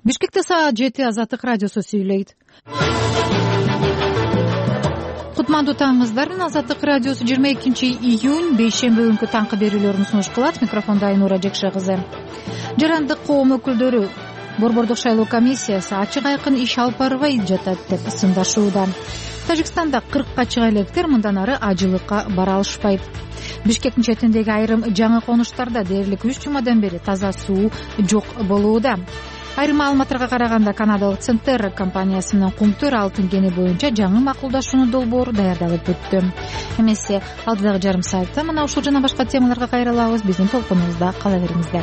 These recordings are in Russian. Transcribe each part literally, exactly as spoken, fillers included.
Бишкекте саат жети Азаттык радиосу сүйлөйт. Кутмандуу таңыңыздар менен Азаттык радиосу жыйырма экинчи июнь бейшемби күнкү таңкы берүүлөрүн сунуш кылат. Микрофондо Айнура Жекше кызы. Жарандык коом өкүлдөрү Борбордук шайлоо комиссиясы ачык айкын иш алып барбай жатат деп сындашууда. Тажикстанда кыркка чыга электер мындан ары ажылыкка бара алышпайт. Бишкектин четиндеги айрым жаңы конуштарда дээрлик үч жумадан бери таза суу жок болууда. Айрым маалыматтарга караганда канадалык Центер компаниясы менен кумтөр алтын кени боюнча жаңы макулдашууну долбоору даярдалып бүттү. Эмесе алдыдагы жарым саатта мына ушул жана башка темаларга кайрылабыз. Биздин толкунубузда кала бериңиздер.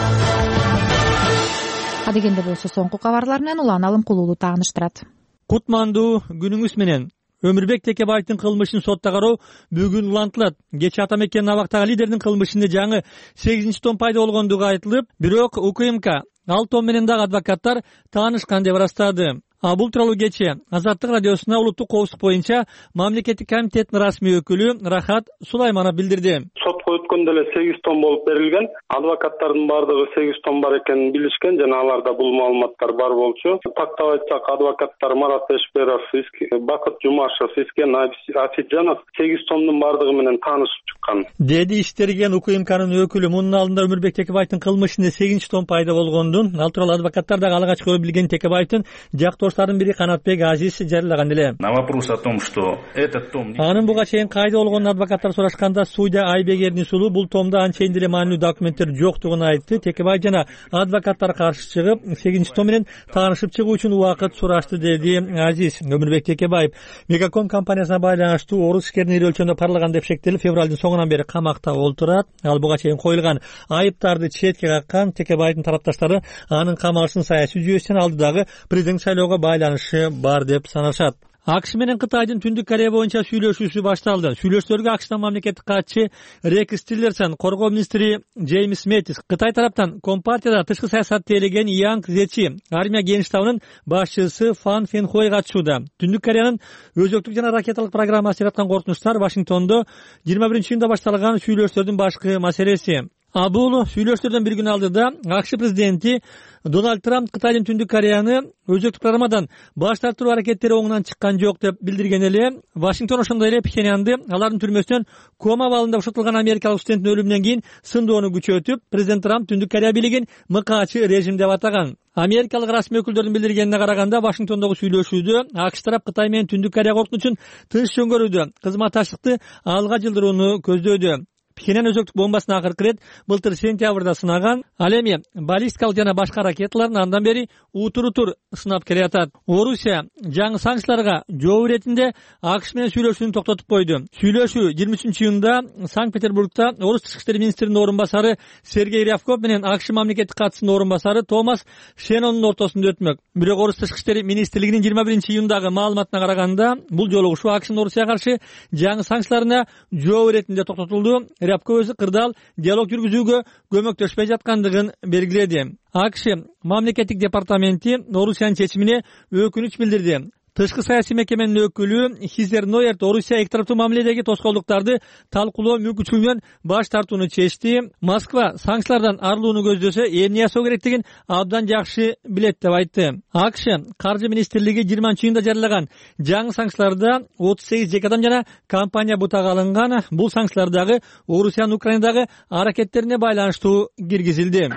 Адегенде болсо соңку кабарлар менен Улан Алымкулуулу тааныштырат. Кутмандуу күнүңүз менен. Өмүрбек Текебаевдин кылмышын сотто кароо бүгүн улантылат. Кечээ ата мекенин абактагы лидердин кылмышында жаңы сегизинчи том пайда болгондугу айтылып, бирок УКМК ал том менен дагы адвокаттар таанышкан деп ырастады. А бул тууралуу кечээ Азаттык радиосуна улуттук коопсуздук боюнча мамлекеттик комитеттин расмий өкүлү Рахат Сулайманов билдирди. Сотко өткөндө эле сегиз том болуп берилген. Адвокаттардын бардыгы сегиз том бар экенин билишкен жана аларда бул маалыматтар бар болчу. Тактап айтсак, адвокаттар Марат Эшберов, Бакыт Жумашев, Искен Асиджанов сегиз томдун бардыгы менен таанышып чыккан. Деди иштерген УКМКнын өкүлү. Мунун алдында Өмүрбек Текебаевдин кылмышында сегизинчи том пайда болгондун, ал тууралуу адвокаттар дагы алгач көрүп билген. Текебаевдин жактоштордун бири Канатбек Азиз жарылаган эле. На вопрос о том, что этот том Анын буга чейин кайда болгонун адвокаттар сурашканда судья Айбек Эрнисулу бул томдо анчейин деле маанилүү документтер жоктугун айтты. Текебаев жана адвокаттар каршы чыгып, сегизинчи том менен таанышып чыгуу үчүн убакыт сурашты, деди Азиз. Өмүрбек Текебаев Мегаком компаниясына байланыштуу орус ишкерин ири өлчөмдө парлаган деп шектелип, февралдын соңунан бери камакта олтурат. Ал буга чейин коюлган айыптарды четке каккан. Текебаевдин тарапташтары анын камалышын саясий жүйөсүнөн алдыдагы президент шайлоого байланышы бар деп санашат. АКШ менен Кытайдын Түндүк Корея боюнча сүйлөшүүсү башталды. Сүйлөшүүлөргө АКШтын мамлекеттик катчысы Рекс Тиллерсон, коргоо министри Джеймс Мэттис, Кытай тараптан Компартияда тышкы саясат тейлеген Янг Зечи, армия генерал штабынын башчысы Фан Фенхой катышууда. Түндүк Кореянын өзөктүк жана ракеталык программасы жараткан коркунучтар Вашингтондо жыйырма биринчи июнда башталган сүйлөшүүлөрдүн башкы маселеси. А бул сүйлөшүүлөрдөн бир күн алдыда АКШ президенти Дональд Трамп Кытайдын Түндүк Кореяны өзөктүк программадан баш тартуу аракеттери оңунан чыккан жок деп билдирген эле. Вашингтон ошондой эле Пхеньянды алардын түрмөсүнөн кома абалында бошотулган америкалык студенттин өлүмүнөн кийин сындоону күчөтүп, президент Трамп Түндүк Корея бийлигин мыкаачы режим деп атаган. Америкалык расмий өкүлдөрдүн билдиргенине караганда, Вашингтондогу сүйлөшүүдө АКШ тарап Кытай менен Түндүк Корея коркунучун тынч өңгөрүүдө кызматташтыкты алга жылдырууну көздөөдү. Пхеньян өзөктүк бомбасын акыркы ирет былтыр сентябрда сынаган. Ал эми баллистикалык жана башка ракеталарын андан бери утур-утур сынап келатат. Орусия жаңы санкцияларга жооп иретинде АКШ менен сүйлөшүүнү токтотуп койду. Сүйлөшүү жыйырма үчүнчү июнда Санкт-Петербургда орус тышкы иштер министринин орун басары Сергей Рябков менен АКШ мамлекеттик катчысынын орун басары Томас Шеннондун ортосунда өтмөк. Бирок орус тышкы иштер министрлигинин жыйырма биринчи июндагы маалыматына караганда, бул жолугушуу АКШнын Орусияга каршы жаңы санкцияларына жооп иретинде токтотулду. Рябков өзү кырдаал диалог жүргүзүүгө көмөктөшпөй жаткандыгын белгиледи. АКШ мамлекеттик департаменти Орусиянын чечимине өкүнүч билдирди. Тышкы саясий мекеменин өкүлү Хизер Нойерт Орусия эки тараптуу мамиледеги тоскоолдуктарды талкуулоо мүмкүнчүлүгүнөн баш тартууну чечти. Москва санкциялардан арылууну көздөсө, эмне жасоо керектигин абдан жакшы билет деп айтты. АКШ каржы министрлиги жыйырманчы июнда жарыяган жаңы санкцияларда отуз сегиз жеке адам жана компания бутага алынган. Бул санкциялар дагы Орусиянын Украинадагы аракеттерине байланыштуу киргизилди.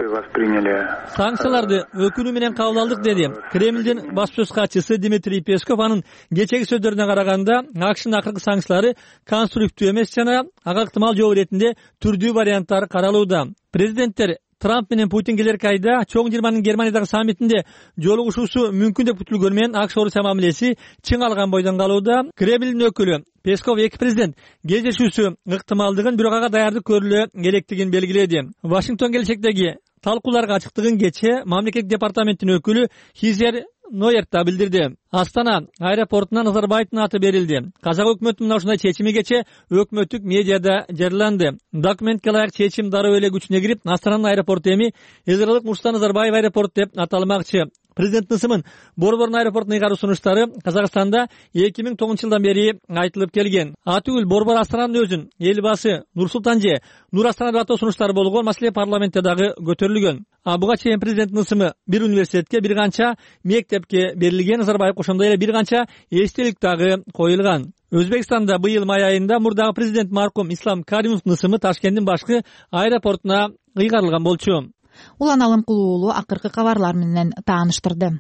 Санкцияларды өкүнүү менен кабыл алдык, деди Кремлдин баспасөз катчысы Дмитрий Песков. Анын кечеги сөздөрүнө караганда, АКШнын акыркы санкциялары конструктив эмес жана ага ыктымал жооп иретинде түрдүү варианттар каралууда. Президенттер Трамп менен Путин келерки айда чоң жыйырманын Германиядагы саммитинде жолугушуусу мүмкүн деп күтүлгөнү менен АКШ Орусия мамилеси чың алган бойдон калууда. Кремлдин өкүлү Песков эки президент кездешүүсү ыктымалдыгын, бирок ага даярдык көрүлө керектигин белгиледи. Вашингтон келечектеги талкууларга ачыктыгын кечээ мамлекеттик департаменттин өкүлү Хизер Нойерт да билдирди. Астана аэропортуна Назарбаевдин аты берилди. Казак өкмөтүнүн мына ушундай чечими кечээ өкмөттүк медиада жарыяланды. Документке ылайык чечим дароо эле күчүнө кирип, Астананын аэропорту эми Элдоралык Нурсултан Назарбаев аэропорт деп аталмакчы. Президенттин ысымын Борбордун аэропортуна ыйгаруу сунуштары Казакстанда эки миң тогузунчу жылдан бери айтылып келген. Атүгүл Борбор Астананын өзүн эл басы Нур-Султан же Нур Астана деп атоо сунуштары болгон маселе парламентте дагы көтөрүлгөн. А буга чейин президенттин ысымы бир университетке, бир канча мектепке берилген. Назарбаев ошондой эле бир канча эстелик дагы коюлган. Өзбекстанда быйыл май айында мурдагы президент маркум Ислам Каримовдун ысымы Ташкенттин башкы аэропортуна ыйгарылган болчу. Улан Алымкулуу уулу акыркы кабарлар менен тааныштырды.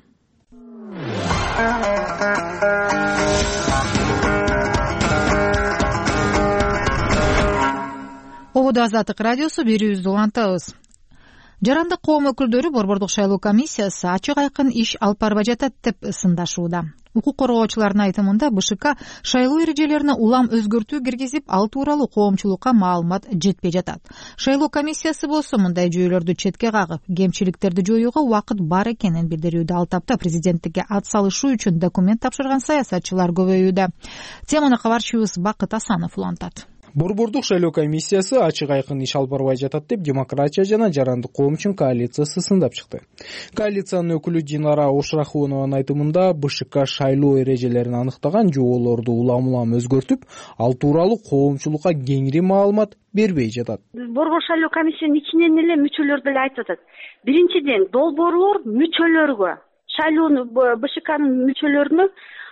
Ободо Азаттык радиосу берүүбүздү улантабыз. Жарандык коом өкүлдөрү Борбордук шайлоо комиссиясы ачык айкын иш алып барбай жатат деп сындашууда. Укук коргоочулардын айтымында БШК шайлоо эрежелерине улам өзгөртүү киргизип, ал тууралуу коомчулукка маалымат жетпей жатат. Шайлоо комиссиясы болсо мындай жүйөлөрдү четке кагып, кемчиликтерди жоюуга убакыт бар экенин билдирүүдө. Ал тапта президенттикке ат салышуу үчүн документ тапшырган саясатчылар көбөйүүдө. Теманы кабарчыбыз Бакыт Асанов улантат. Борбордук шайлоо комиссиясы ачык айкын иш алып барбай жатат деп Демократия жана Жарандык коом үчүн коалициясы сындап чыкты. Коалициянын өкүлү Динара Ошрахунованын айтымында БШК шайлоо эрежелерин аныктаган жоболорду улам-улам өзгөртүп, ал тууралуу коомчулукка кеңири маалымат бербей жатат. Борбор шайлоо комиссиянын ичинен эле мүчөлөр деле айтып атат. Биринчиден, долбоорлор мүчөлөргө, шайлоонун БШКнын мүчөлөрүнө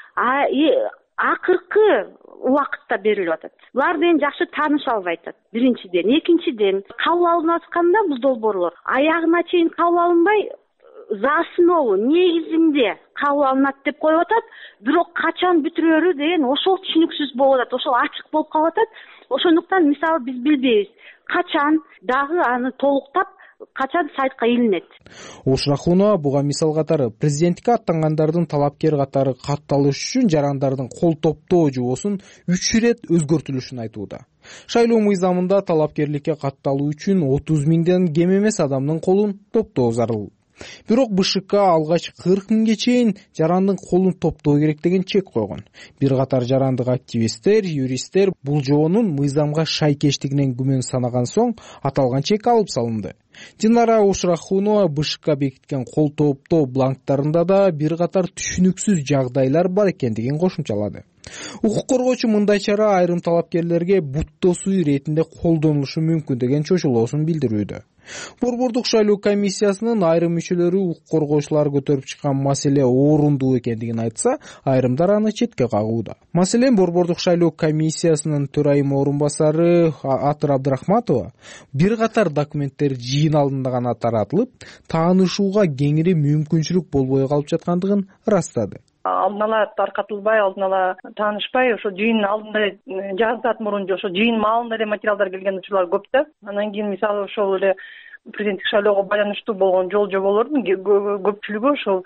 акыркы убакытта берилип атат. Булар менен жакшы тааныша албай атат. Биринчиден, экинчиден, кабыл алынып атканда бул долбоорлор аягына чейин кабыл алынбай, за основу негизинде кабыл алынат деп коюп атат. Бирок качан бүтүрөрү деген ошол түшүнүксүз болуп атат, ошол ачык болуп калып атат. Ошондуктан мисалы биз билбейбиз качан дагы аны толуктап качан сайтка илинет. Ошрахунова буга мисал катары президенттикке аттангандардын талапкер катары катталыш үчүн жарандардын кол топтоо жобосун үч ирет өзгөртүлүшүн айтууда. Шайлоо мыйзамында талапкерликке катталуу үчүн отуз миңден кем эмес адамдын колун топтоо зарыл. Бирок БШК алгач кырк миңге чейин жарандын колун топтоо керек деген чек койгон. Бир катар жарандык активисттер, юристтер бул жобонун мыйзамга шайкештигинен күмөн санаган соң аталган чек алып салынды. Динара Ошрахунова БШК бекиткен кол топтоо бланктарында да бир катар түшүнүксүз жагдайлар бар экендигин кошумчалады. Укук коргоочу мындай чара айрым талапкерлерге буттосуу иретинде колдонулушу мүмкүн деген чочулоосун билдирүүдө. Борбордук шайлоо комиссиясынын айрым мүчөлөрү укук коргоочулар көтөрүп чыккан маселе орунду экендигин айтса, айрымдар аны четке кагууда. Маселен, Борбордук шайлоо комиссиясынын төрайым орун басары Атыр Абдрахматова бир катар документтер жыйын алдында гана таратылып, таанышууга кеңири мүмкүнчүлүк болбой калып жаткандыгын ырастады. Алдын ала таркатылбай, алдын ала таанышпай, ошо жыйын алдында жазат мурун ошо жыйын маалында эле материалдар келген учурлар көп да. Анан кийин мисалы ошол эле президенттик шайлоого байланыштуу болгон жол жоболордун көпчүлүгү ошол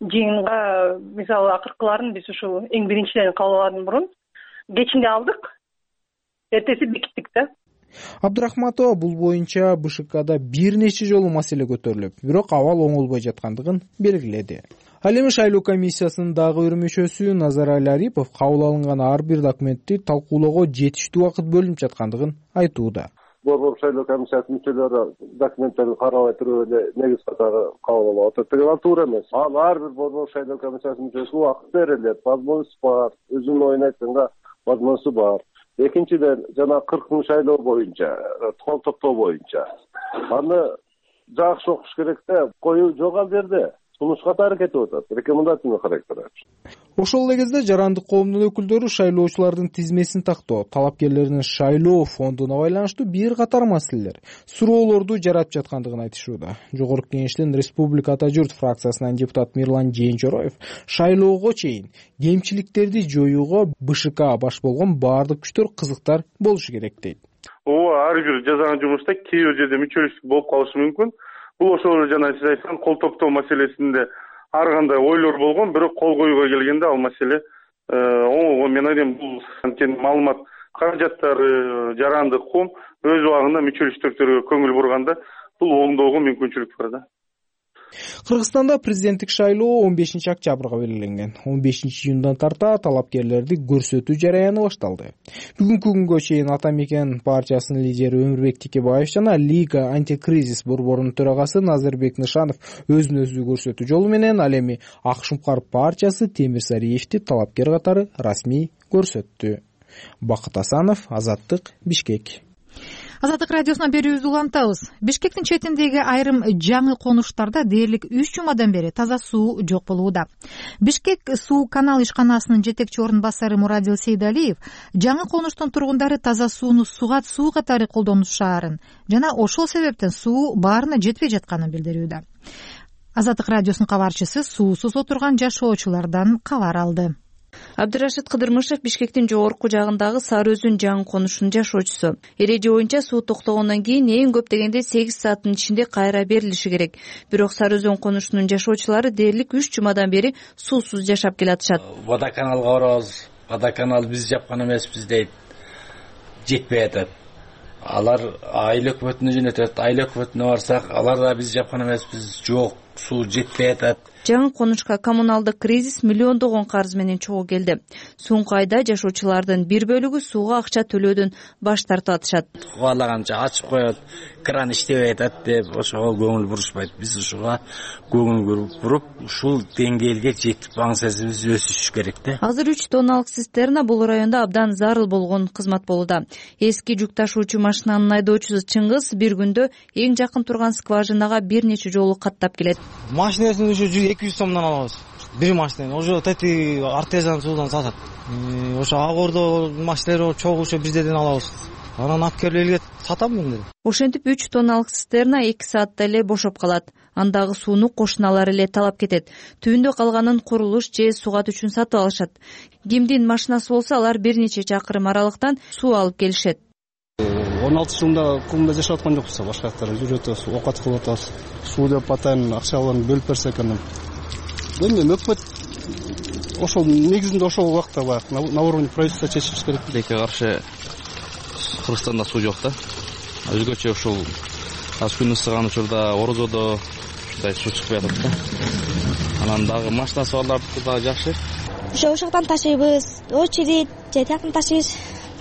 жыйынга мисалы акыркыларын биз ушул эң биринчиден кабыл алуудан мурун кечинде алдык, эртеси бекиттик да. Абдрахматова бул боюнча БШКда бир нече жолу маселе көтөрүлүп, бирок абал оңолбой жаткандыгын белгиледи. Ал эми шайлоо комиссиясынын дагы бир мүчөсү Назарали Арипов кабыл алынган ар бир документти талкуулоого жетиштүү убакыт бөлүнүп жаткандыгын айтууда. Борбор шайлоо комиссиясынын мүчөлөрү документтерди карабай туруп эле негиз катары кабыл алып атат деген ал туура эмес. Ал ар бир борбор шайлоо комиссиясынын мүчөсүнө убакыт берилет, возможность бар, өзүнүн оюн айтканга возможность бар. Экинчиден, жана кырк миң шайлоо боюнча, кол топтоо боюнча аны жакшы окуш керек да, коюу жок ал жерде. Сунушка аракет этип атат, рекомендательный характер. Ошол эле кезде жарандык коомдун өкүлдөрү шайлоочулардын тизмесин тактоо, талапкерлердин шайлоо фондуна байланыштуу бир катар маселелер, суроолорду жаратып жаткандыгын айтышууда. Жогорку Кеңештин Республика Ата журт фракциясынан депутат Мирлан Жээнчороев шайлоого чейин кемчиликтерди жоюуга БШК баш болгон баардык күчтөр кызыктар болушу керек дейт. Ооба, ар бир жасаган жумушта кээ бир жерде мүчөлүктүк болуп калышы мүмкүн. Бул ошол жана сиз айткан кол топтоо маселесинде ар кандай ойлор болгон, бирок кол коюуга келгенде ал маселе оңолгон. Мен ойлойм, бул анткени маалымат каражаттары жарандык коом өз убагында мүчөлүктөргө көңүл бурганда бул оңдоого мүмкүнчүлүк бар да. Кыргызстанда президенттик шайлоо он бешинчи октябрга белгиленген. он бешинчи июндан тарта талапкерлерди көрсөтүү жараяны башталды. Бүгүнкү күнгө чейин Ата Мекен партиясынын лидери Өмүрбек Текебаев жана Лига антикризис борборунун төрагасы Назырбек Нышанов өзүн өзү көрсөтүү жолу менен ал эми Ак Шумкар партиясы Темир Сариевди талапкер катары расмий көрсөттү. Бакыт Асанов, Азаттык, Бишкек. Азаттык радиосунан берүүбүздү улантабыз. Бишкектин четиндеги айрым жаңы конуштарда дээрлик үч жумадан бери таза суу жок болууда. Бишкек суу канал ишканасынын жетекчи орун басары Мурадил Сейдалиев жаңы конуштун тургундары таза сууну сугат суу катары колдонушаарын жана ошол себептен суу баарына жетпей жатканын билдирүүдө. Азаттык радиосунун кабарчысы суусуз отурган жашоочулардан кабар алды. Абдырашид Кыдырмышев Бишкектин жогорку жагындагы Сары Өзүн жаңы конушунун жашоочусу. Эреже боюнча суу токтогондон кийин эң көп дегенде сегиз сааттын ичинде кайра берилиши керек. Бирок Сары Өзүн конушунун жашоочулары дээрлик үч жумадан бери суусуз жашап келатышат. Водоканалга барабыз. Водоканал биз жапкан эмеспиз дейт. Жетпей атат. Алар айыл өкмөтүнө жөнөтөт. Айыл өкмөтүнө барсак, алар да биз жапкан эмеспиз. Жок, суу жетпей атат. Жаңы конушка коммуналдык кризис миллиондогон карыз менен чогуу келди. Соңку айда жашоочулардын бир бөлүгү сууга акча төлөөдөн баш тартып атышат. Каалаганча ачып коет, кран иштебей атат деп ошого көңүл бурушпайт. Биз ушуга көңүл буруп, ушул деңгээлге жетип аң сезибиз өсүш керек да. Азыр үч тонналык цистерна бул районда абдан зарыл болгон кызмат болууда. Эски жүк ташуучу машинанын айдоочусу Чыңгыз бир күндө эң жакын турган скважинага бир нече жолу каттап келет. Машинасын ушу эки жүз сомдон алабыз. Бир машинаны. Ошо тети артезан суудан сатат. Ошо агордо машиналар чогуу ошо биздерден алабыз. Анан алып келип элге сатам мен. Ошентип үч тонналык цистерна эки саатта эле бошоп калат. Андагы сууну кошуналар эле талап кетет. Түбүндө калганын курулуш же сугат үчүн сатып алышат. Кимдин машинасы болсо алар бир нече чакырым аралыктан суу алып келишет. он алты жылда кумда жашап аткан жокпуз, башка жактарда жүрүп атабыз, оокат кылып атабыз. Суу деп атайын, акчаларын бөлүп берсе экен. Эми өкмөт ошол негизинде ошол убакта баягы на уровне правительства чечиш керек. Тилекке каршы Кыргызстанда суу жок да. Өзгөчө ушул аз күн ысыган учурда Орозодо ушундай суу чыкпай атат да. Анан дагы машинасы барлардыкы дагы жакшы. Ошо ошоктон ташыйбыз, очередь же тияктан ташыйбыз.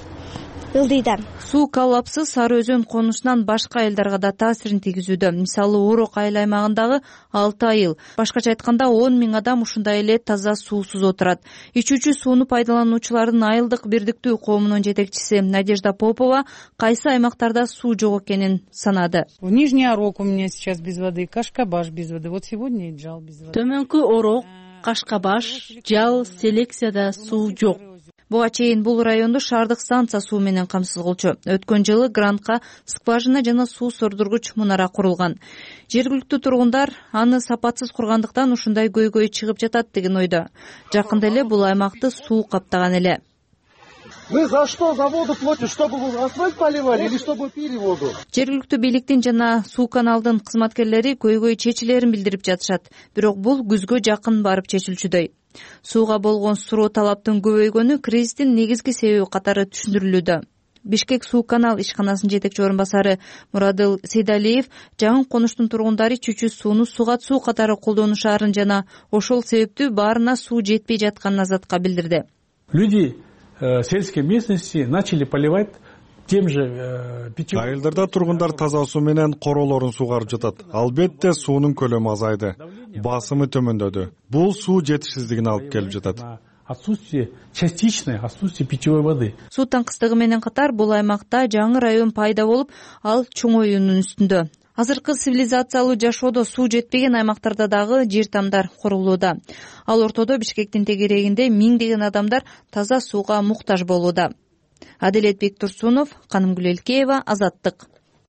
Суу коллапсы Сары Өзөн конушунан башка айылдарга да таасирин тийгизүүдө. Мисалы, Орок айыл аймагындагы алты айыл, башкача айтканда он миң адам ушундай эле таза суусуз отурат. Ичүүчү сууну пайдалануучулардын айылдык бирдиктүү коомунун жетекчиси Надежда Попова кайсы аймактарда суу жок экенин санады. Нижний Орок у меня сейчас без воды, Кашкабаш без воды. Вот сегодня и Жал без воды. Төмөнкү Орок, Кашкабаш, Жал, Селекцияда суу жок. Буга чейин бул районду шаардык станция суу менен камсыз кылчу. Өткөн жылы грантка скважина жана суу сордургуч мунара курулган. Жергиликтүү тургундар аны сапатсыз кургандыктан ушундай көйгөй чыгып жатат деген ойдо. Жакында эле бул аймакты суу каптаган эле. Мы за что за воду платим, чтобы вы асфальт поливали или чтобы пили воду? Жергиликтүү бийликтин жана суу каналдын кызматкерлери көйгөй чечилерин билдирип жатышат. Бирок бул күзгө жакын барып чечилчүдөй. Сууга болгон суроо талаптын көбөйгөнү кризистин негизги себеби катары түшүндүрүлүүдө. Бишкек суу канал ишканасынын жетекчи орун басары Мурадил Сейдалиев жаңы конуштун тургундары чүчү сууну сугат суу катары колдонушаарын жана ошол себептүү баарына суу жетпей жатканын Азатка билдирди. Люди сельской местности начали поливать тем же питьевым. Айылдарда тургундар таза суу менен королорун сугарып жатат. Албетте суунун көлөмү азайды, басымы төмөндөдү. Бул суу жетишсиздигине алып келип жатат. Отсутствие, частичное отсутствие питьевой воды. Суу таңкыстыгы менен катар бул аймакта жаңы район пайда болуп, ал чоңоюунун үстүндө. Азыркы цивилизациялуу жашоодо суу жетпеген аймактарда дагы жер тамдар курулууда. Ал ортодо Бишкектин тегерегинде миңдеген адамдар таза сууга муктаж болууда. Аделет Бектурсунов, Канымгүл Элкеева, Азаттык.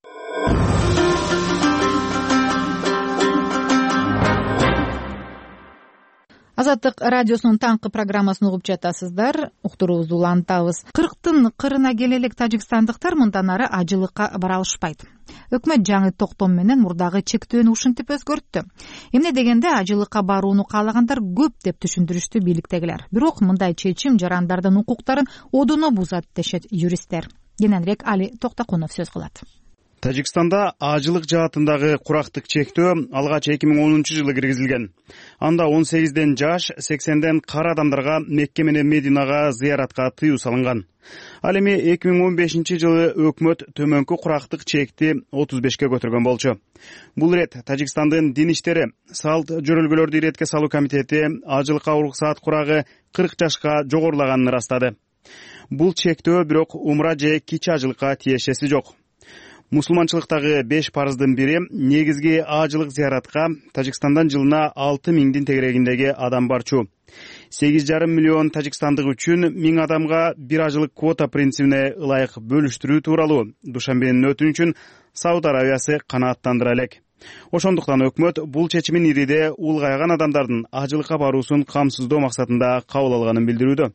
Азаттык радиосунун таңкы программасын угуп жатасыздар. Уктуруубузду улантабыз. кырктын кырына келе элек тажикстандыктар мындан ары ажылыкка бара алышпайт. Өкмөт жаңы токтом менен мурдагы чектөөнү ушинтип өзгөрттү. Эмне дегенде ажылыкка барууну каалагандар көп деп түшүндүрүштү бийликтегилер. Бирок мындай чечим жарандардын укуктарын одоно бузат дешет юристтер. Кененирээк Али Токтокунов сөз кылат. Тажикстанда ажылык жаатындагы курактык чектөө алгач эки миң онунчу жылы киргизилген. Анда он сегизден жаш, сексенден кара адамдарга Мекке менен Мединага зыяратка тыюу салынган. Ал эми эки миң он бешинчи жылы өкмөт төмөнкү курактык чекти отуз бешке көтөргөн болчу. Бул ирет Тажикстандын дин иштери, салт жөрөлгөлөрдү иретке салуу комитети ажылыкка уруксаат курагы кырк жашка жогорулаганын ырастады. Бул чектөө бирок умра же кичи ажылыкка тиешеси жок. Мусулманчылыктагы беш парыздын бири негизги ажылык зыяратка Тажикстандан жылына алты миңдин тегерегиндеги адам барчу. сегиз жарым миллион тажикстандык үчүн миң адамга бир ажылык квота принцибине ылайык бөлүштүрүү тууралуу Душанбенин өтүнүчүн Сауд Арабиясы канааттандыра элек. Ошондуктан өкмөт бул чечимин ириде улгайган адамдардын ажылыкка баруусун камсыздоо максатында кабыл алганын билдирүүдө.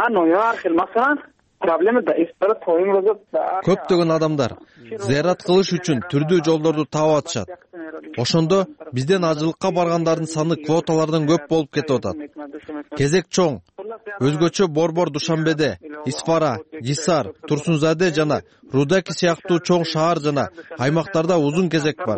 Көптөгөн адамдар зыярат кылыш үчүн түрдүү жолдорду таап атышат. Ошондо бизден ажылыкка баргандардын саны квоталардан көп болуп кетип атат. Кезек чоң. Өзгөчө Борбор, Душанбеде, Исфара, Гисар, Турсунзаде жана Рудаки сыяктуу чоң шаар жана аймактарда узун кезек бар.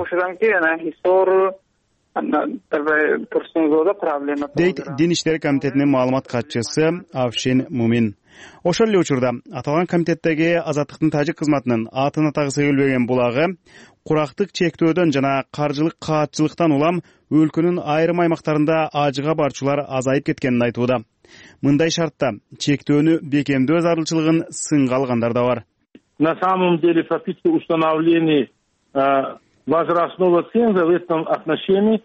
Дейт Дин иштери комитетинин маалымат катчысы Авшин Мумин. Ошол эле учурда аталган комитеттеги Азаттыктын тажик кызматынын атын атагы сегилбеген булагы курактык чектөөдөн жана каржылык каатчылыктан улам өлкөнүн айрым аймактарында ажыга барчулар азайып кеткенин айтууда. Мындай шартта чектөөнү бекемдөө зарылчылыгын сынга алгандар да бар. На самом деле фактически установление возрастного ценза в этом отношении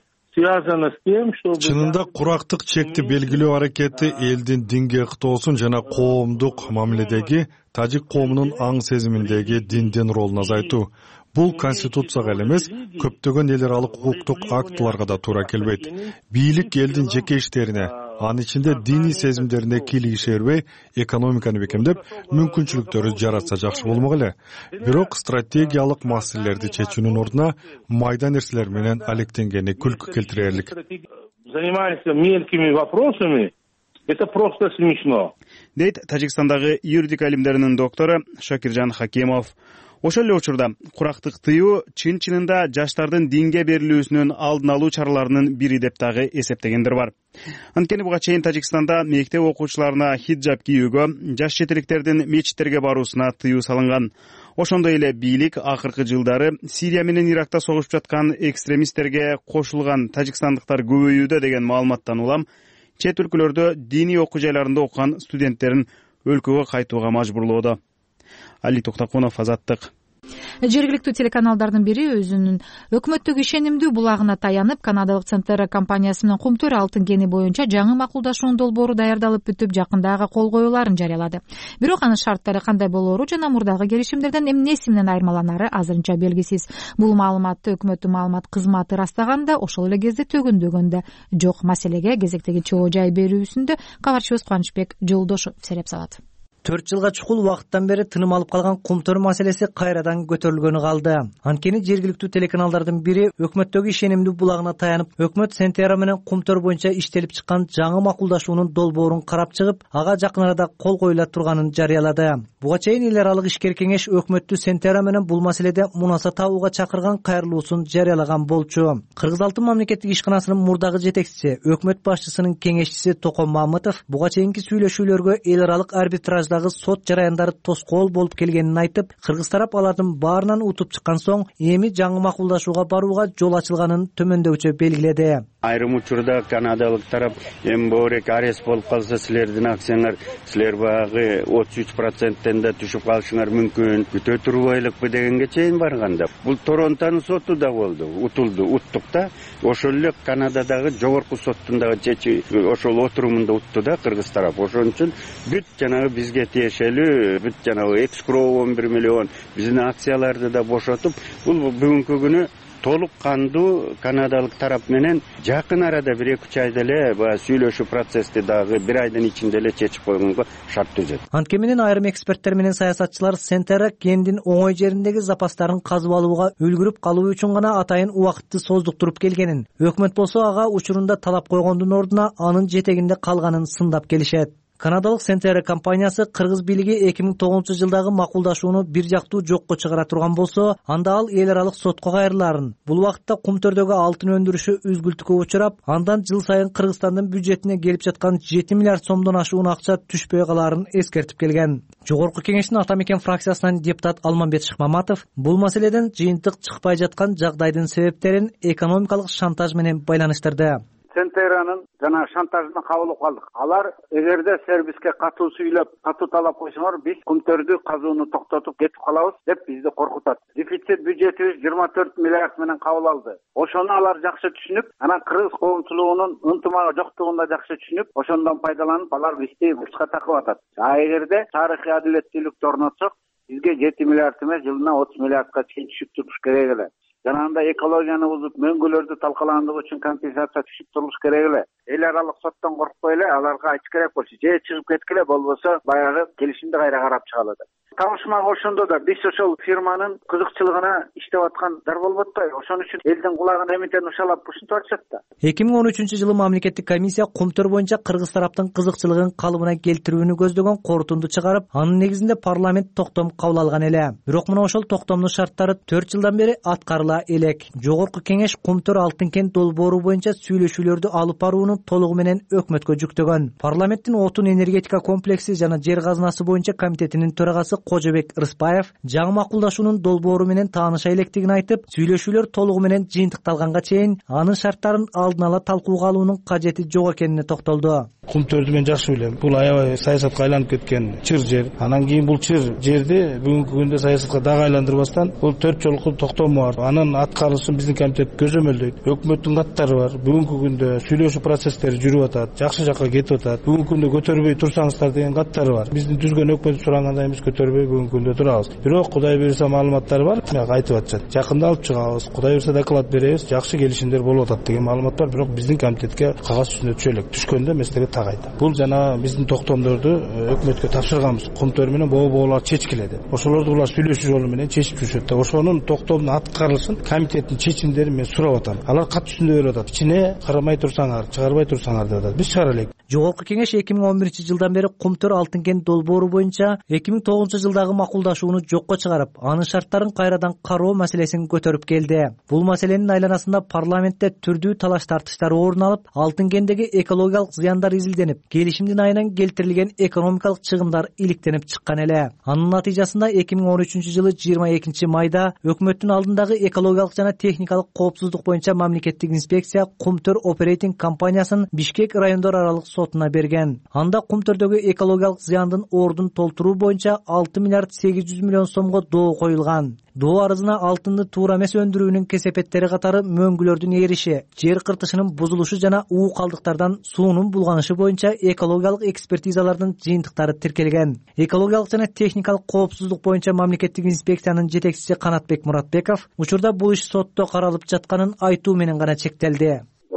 Чынында курактык чекти белгилөө аракети элдин динге ыктоосун жана коомдук мамиледеги тажик коомунун аң сезиминдеги диндин ролун азайтуу. Бул конституцияга эле эмес, көптөгөн эл аралык укуктук актыларга да туура келбейт. Бийлик элдин жеке иштерине, анын ичинде диний сезимдерине кийлигише бербей, экономиканы бекемдеп, мүмкүнчүлүктөрү жаратса жакшы болмок эле. Бирок стратегиялык маселелерди чечүүнүн ордуна майда нерселер менен алектенгени күлкү келтирерлик. Занимаемся мелкими вопросами, это просто смешно. Дейт Тажикстандагы юридика илимдеринин доктору Шакиржан Хакимов. Ошол эле учурда курактык тыюу чын-чынында жаштардын динге берилүүсүнүн алдын алуу чараларынын бири деп дагы эсептегендер бар. Анткени буга чейин Тажикстанда мектеп окуучуларына хиджаб кийүүгө, жаш четеликтердин мечиттерге баруусуна тыюу салынган. Ошондой эле бийлик акыркы жылдары Сирия менен Иракта согушуп жаткан экстремисттерге кошулган тажикстандыктар көбөйүүдө деген маалыматтан улам чет өлкөлөрдө диний окуу жайларында окуган студенттерин өлкөгө кайтууга мажбурлоодо. Али Токтакунов, Азаттык. Жергиликтүү телеканалдардын бири өзүнүн өкмөттүк ишенимдүү булагына таянып, канадалык Центера компаниясы менен Кумтөр алтын кени боюнча жаңы макулдашуунун долбоору даярдалып бүтүп, жакындагы кол коюуларын жарыялады. Бирок анын шарттары кандай болоору жана мурдагы келишимдерден эмнеси менен айырмаланары азырынча белгисиз. Бул маалыматты өкмөттүн маалымат кызматы ырастаганда, ошол эле кезде төгүндөгөндө жок. Маселеге кезектеги чоо жай берүүсүндө кабарчыбыз Кубанычбек Жолдошов сереп салат. төрт жылга чукул убакыттан бери тыным алып калган Кумтөр маселеси кайрадан көтөрүлгөнү калды. Анткени жергиликтүү телеканалдардын бири өкмөттөгү ишенимдүү булагына таянып, өкмөт Сентера менен Кумтөр боюнча иштелип чыккан жаңы макулдашуунун долбоорун карап чыгып, ага жакын арада кол коюла турганын жарыялады. Буга чейин эл аралык ишкер кеңеш өкмөттү Сентера менен бул маселеде мунаса табууга чакырган кайрылуусун жарыялаган болчу. Кыргыз алтын мамлекеттик ишканасынын мурдагы жетекчиси, өкмөт башчысынын кеңешчиси Токон Мамытов буга чейинки сүйлөшүүлөргө эл аралык арбитраж сот жараяндары тоскоол болуп келгенин айтып, кыргыз тарап алардын баарынан утуп чыккан соң эми жаңы макулдашууга барууга жол ачылганын төмөндөүчө белгиледи. Айрым учурда канадалык тарап эми боорек арест болуп калса силердин акцияңар, силер баягы отуз үч проценттен да түшүп калышыңар мүмкүн, күтө турбайлыкпы дегенге чейин барганда. Бул Торонтонун соту да болду, утулду, уттук да. Ошол эле Канададагы жогорку соттун дагы чечи ошол отурумунда утту да кыргыз тарап. Ошон үчүн бүт жанагы бизге тиешелүү, бүт жанагы экскроу он бир миллион биздин акцияларды да бошотуп, бул бүгүнкү күнү толук кандуу канадалык тарап менен жакын арада бир эки үч айда эле баягы сүйлөшүү процессти дагы бир айдын ичинде эле чечип койгонго шарт түзөт. Анткени менен айрым эксперттер менен саясатчылар Сентера кендин оңой жериндеги запастарын казып алууга үлгүрүп калуу үчүн гана атайын убакытты создуктуруп келгенин, өкмөт болсо ага учурунда талап койгондун ордуна анын жетегинде калганын сындап келишет. Канадалык Сентера компаниясы кыргыз бийлиги эки миң тогузунчу жылдагы макулдашууну бир жактуу жокко чыгара турган болсо, анда ал эл аралык сотко кайрыларын. Бул убакытта кумтөрдөгү алтын өндүрүшү үзгүлтүккө учурап, андан жыл сайын Кыргызстандын бюджетине келип жаткан жети миллиард сомдон ашуун акча түшпөй калаарын эскертип келген. Жогорку кеңештин Ата Мекен фракциясынан депутат Алмамбет Шыкмаматов бул маселеден жыйынтык чыкпай жаткан жагдайдын себептерин экономикалык шантаж менен байланыштырды. Сентеранын жана шантажына кабылып калдык. Алар эгерде сервиске катуу сүйлөп, катуу талап койсоңор, биз кумтөрдү казууну токтотуп кетип калабыз деп бизди коркутат. Дефицит бюджетибиз жыйырма төрт миллиард менен кабыл алды. Ошону алар жакшы түшүнүп, анан кыргыз коомчулугунун ынтымагы жоктугун да жакшы түшүнүп, ошондон пайдаланып алар бизди бушка такып атат. А эгерде тарыхый адилеттүүлүктү орнотсок, бизге жети миллиард эмес, жылына отуз миллиардка чейин түшүп туруш керек эле. Жана анда экологияны бузуп, мөңгүлөрдү талкаландыгы үчүн компенсация түшүп туруш керек эле. Эл аралык соттон коркпой эле аларга айтыш керек болчу. Же чыгып кеткиле, болбосо баягы келишимди кайра карап чыгалы деп. Табышмак ошондо да биз ошол фирманын кызыкчылыгына иштеп аткандар болуп атпайбы? Ошон үчүн элдин кулагын эмитен ушалап ушинтип атышат да. эки миң он үчүнчү жылы мамлекеттик комиссия кумтөр боюнча кыргыз тараптын кызыкчылыгын калыбына келтирүүнү көздөгөн корутунду чыгарып, анын негизинде парламент токтом кабыл алган эле. Бирок мына ошол токтомдун шарттары төрт жылдан бери аткарыла элек. Жогорку кеңеш кумтөр алтын кен долбоору боюнча сүйлөшүүлөрдү алып барууну толугу менен өкмөткө жүктөгөн. Парламенттин отун энергетика комплекси жана жер казынасы боюнча комитетинин төрагасы Кожобек Рыспаев жаңы макулдашуунун долбоору менен тааныша электигин айтып, сүйлөшүүлөр толугу менен жыйынтыкталганга чейин анын шарттарын алдын ала талкууга алуунун кажети жок экенине токтолду. Кумтөрдү мен жакшы билем. Бул аябай саясатка айланып кеткен чыр жер. Анан кийин бул чыр жерди бүгүнкү күндө саясатка дагы айландырбастан бул төрт жолку токтому бар. Анын аткарылышын биздин комитет көзөмөлдөйт. Өкмөттүн каттары бар. Бүгүнкү күндө сүйлөшүү процесстери жүрүп атат, жакшы жакка кетип атат. Бүгүнкү күндө көтөрбөй турсаңыздар деген каттары бар. Биздин түзгөн өкмөт сурагандай эмес, көтөрбөй бүгүнкү күндө турабыз. Бирок Кудай буйруса маалыматтар бар, айтып атышат. Жакында алып чыгабыз, Кудай буйруса доклад беребиз, жакшы келишимдер болуп атат деген маалымат бар. Бирок биздин комитетке кагаз үстүндө түшө элек. Түшкөндө эместеге так айтат. Бул жана биздин токтомдорду өкмөткө тапшырганбыз. Кумтөр менен боо-боолор чечкиле деп. Ошолорду улар сүйлөшүү жолу менен чечип жүрүшөт да. Ошонун токтомдун аткарылышын комитеттин чечимдерин мен сурап атам. Алар кат үстүндө берип атат. Ичине карамай турсаңар, чыгарбай турсаңар деп атат. Биз чыгара элек. Жогорку кеңеш эки миң он биринчи жылдан бери кумтөр алтын кен долбоору боюнча эки миң тогузунчу жылдагы макулдашууну жокко чыгарып, анын шарттарын кайрадан кароо маселесин көтөрүп келди. Бул маселенин айланасында парламентте түрдүү талаш тартыштар орун алып, алтын кендеги экологиялык зыяндар изилденип, келишимдин айынан келтирилген экономикалык чыгымдар иликтенип чыккан эле. Анын натыйжасында эки миң он үчүнчү жылы жыйырма экинчи майда өкмөттүн алдындагы экологиялык жана техникалык коопсуздук боюнча мамлекеттик инспекция Кумтөр оперейтинг компаниясын Бишкек райондор аралык сотуна берген. Анда Кумтөрдөгү экологиялык зыяндын ордун толтуруу боюнча алты миллиард сегиз жүз миллион сомго доо коюлган. Доо арызына алтынды туура эмес өндүрүүнүн кесепеттери катары мөңгүлөрдүн эриши, жер кыртышынын бузулушу жана уу калдыктардан суунун булганышы боюнча экологиялык экспертизалардын жыйынтыктары тиркелген. Экологиялык жана техникалык коопсуздук боюнча мамлекеттик инспекциянын жетекчиси Канатбек Муратбеков учурда бул иш сотто каралып жатканын айтуу менен гана чектелди.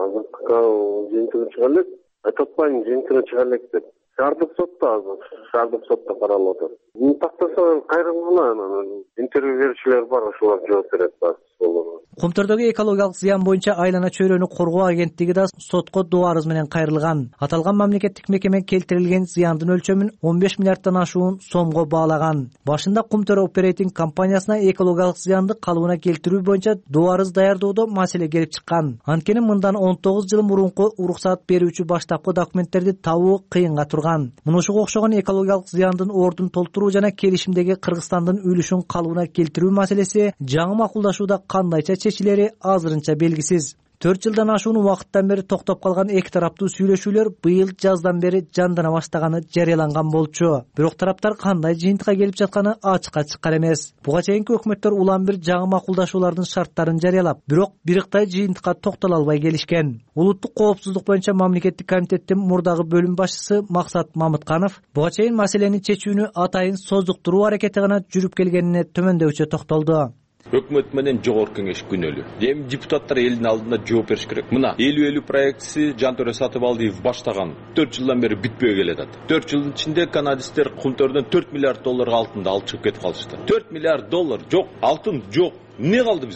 Жыйынтыгы чыга элек, айтып атпайм, жыйынтыгы чыга элек деп. Шаардык сотто азыр, шаардык сотто каралып атат. Муну тактаса кайрылгыла анан интервью берүүчүлөр бар, ошолор жооп берет баары. Кумтөрдөгү экологиялык зыян боюнча айлана чөйрөнү коргоо агенттиги да сотко доо арыз менен кайрылган. Аталган мамлекеттик мекеме келтирилген зыяндын өлчөмүн он беш миллиарддан ашуун сомго баалаган. Башында Кумтөр оперейтинг компаниясына экологиялык зыянды калыбына келтирүү боюнча доо арыз даярдоодо маселе келип чыккан. Анткени мындан он тогуз жыл мурунку уруксаат берүүчү баштапкы документтерди табуу кыйынга турган. Мунушуга окшогон экологиялык зыяндын ордун толтуруу жана келишимдеги Кыргызстандын үлүшүн калыбына келтирүү маселеси жаңы макулдашууда кандайча чечилери азырынча белгисиз. төрт жылдан ашуун убакыттан бери токтоп калган эки тараптуу сүйлөшүүлөр быйыл жаздан бери жандана баштаганы жарыяланган болчу. Бирок тараптар кандай жыйынтыкка келип жатканы ачыкка чыккан эмес. Буга чейинки өкмөттөр улам бир жаңы макулдашуулардын шарттарын жарыялап, бирок бириктай жыйынтыкка токтоло албай келишкен. Улуттук коопсуздук боюнча мамлекеттик комитеттин мурдагы бөлүм башчысы Максат Мамытканов буга чейин маселени чечүүнү атайын создуктуруу аракети гана жүрүп келгенине төмөндөүчө токтолду. Өкмөт менен жогорку кеңеш күнөөлүү. Эми депутаттар элдин алдында жооп бериш керек. Мына элүү элүү проектиси Жантөре Сатыбалдиев баштаган төрт жылдан бери бүтпөй келатат. төрт жылдын ичинде канадисттер Кумтөрдөн төрт миллиард долларга алтынды алып чыгып кетип калышты. төрт миллиард доллар жок, алтын жок. Эмне калды бизге?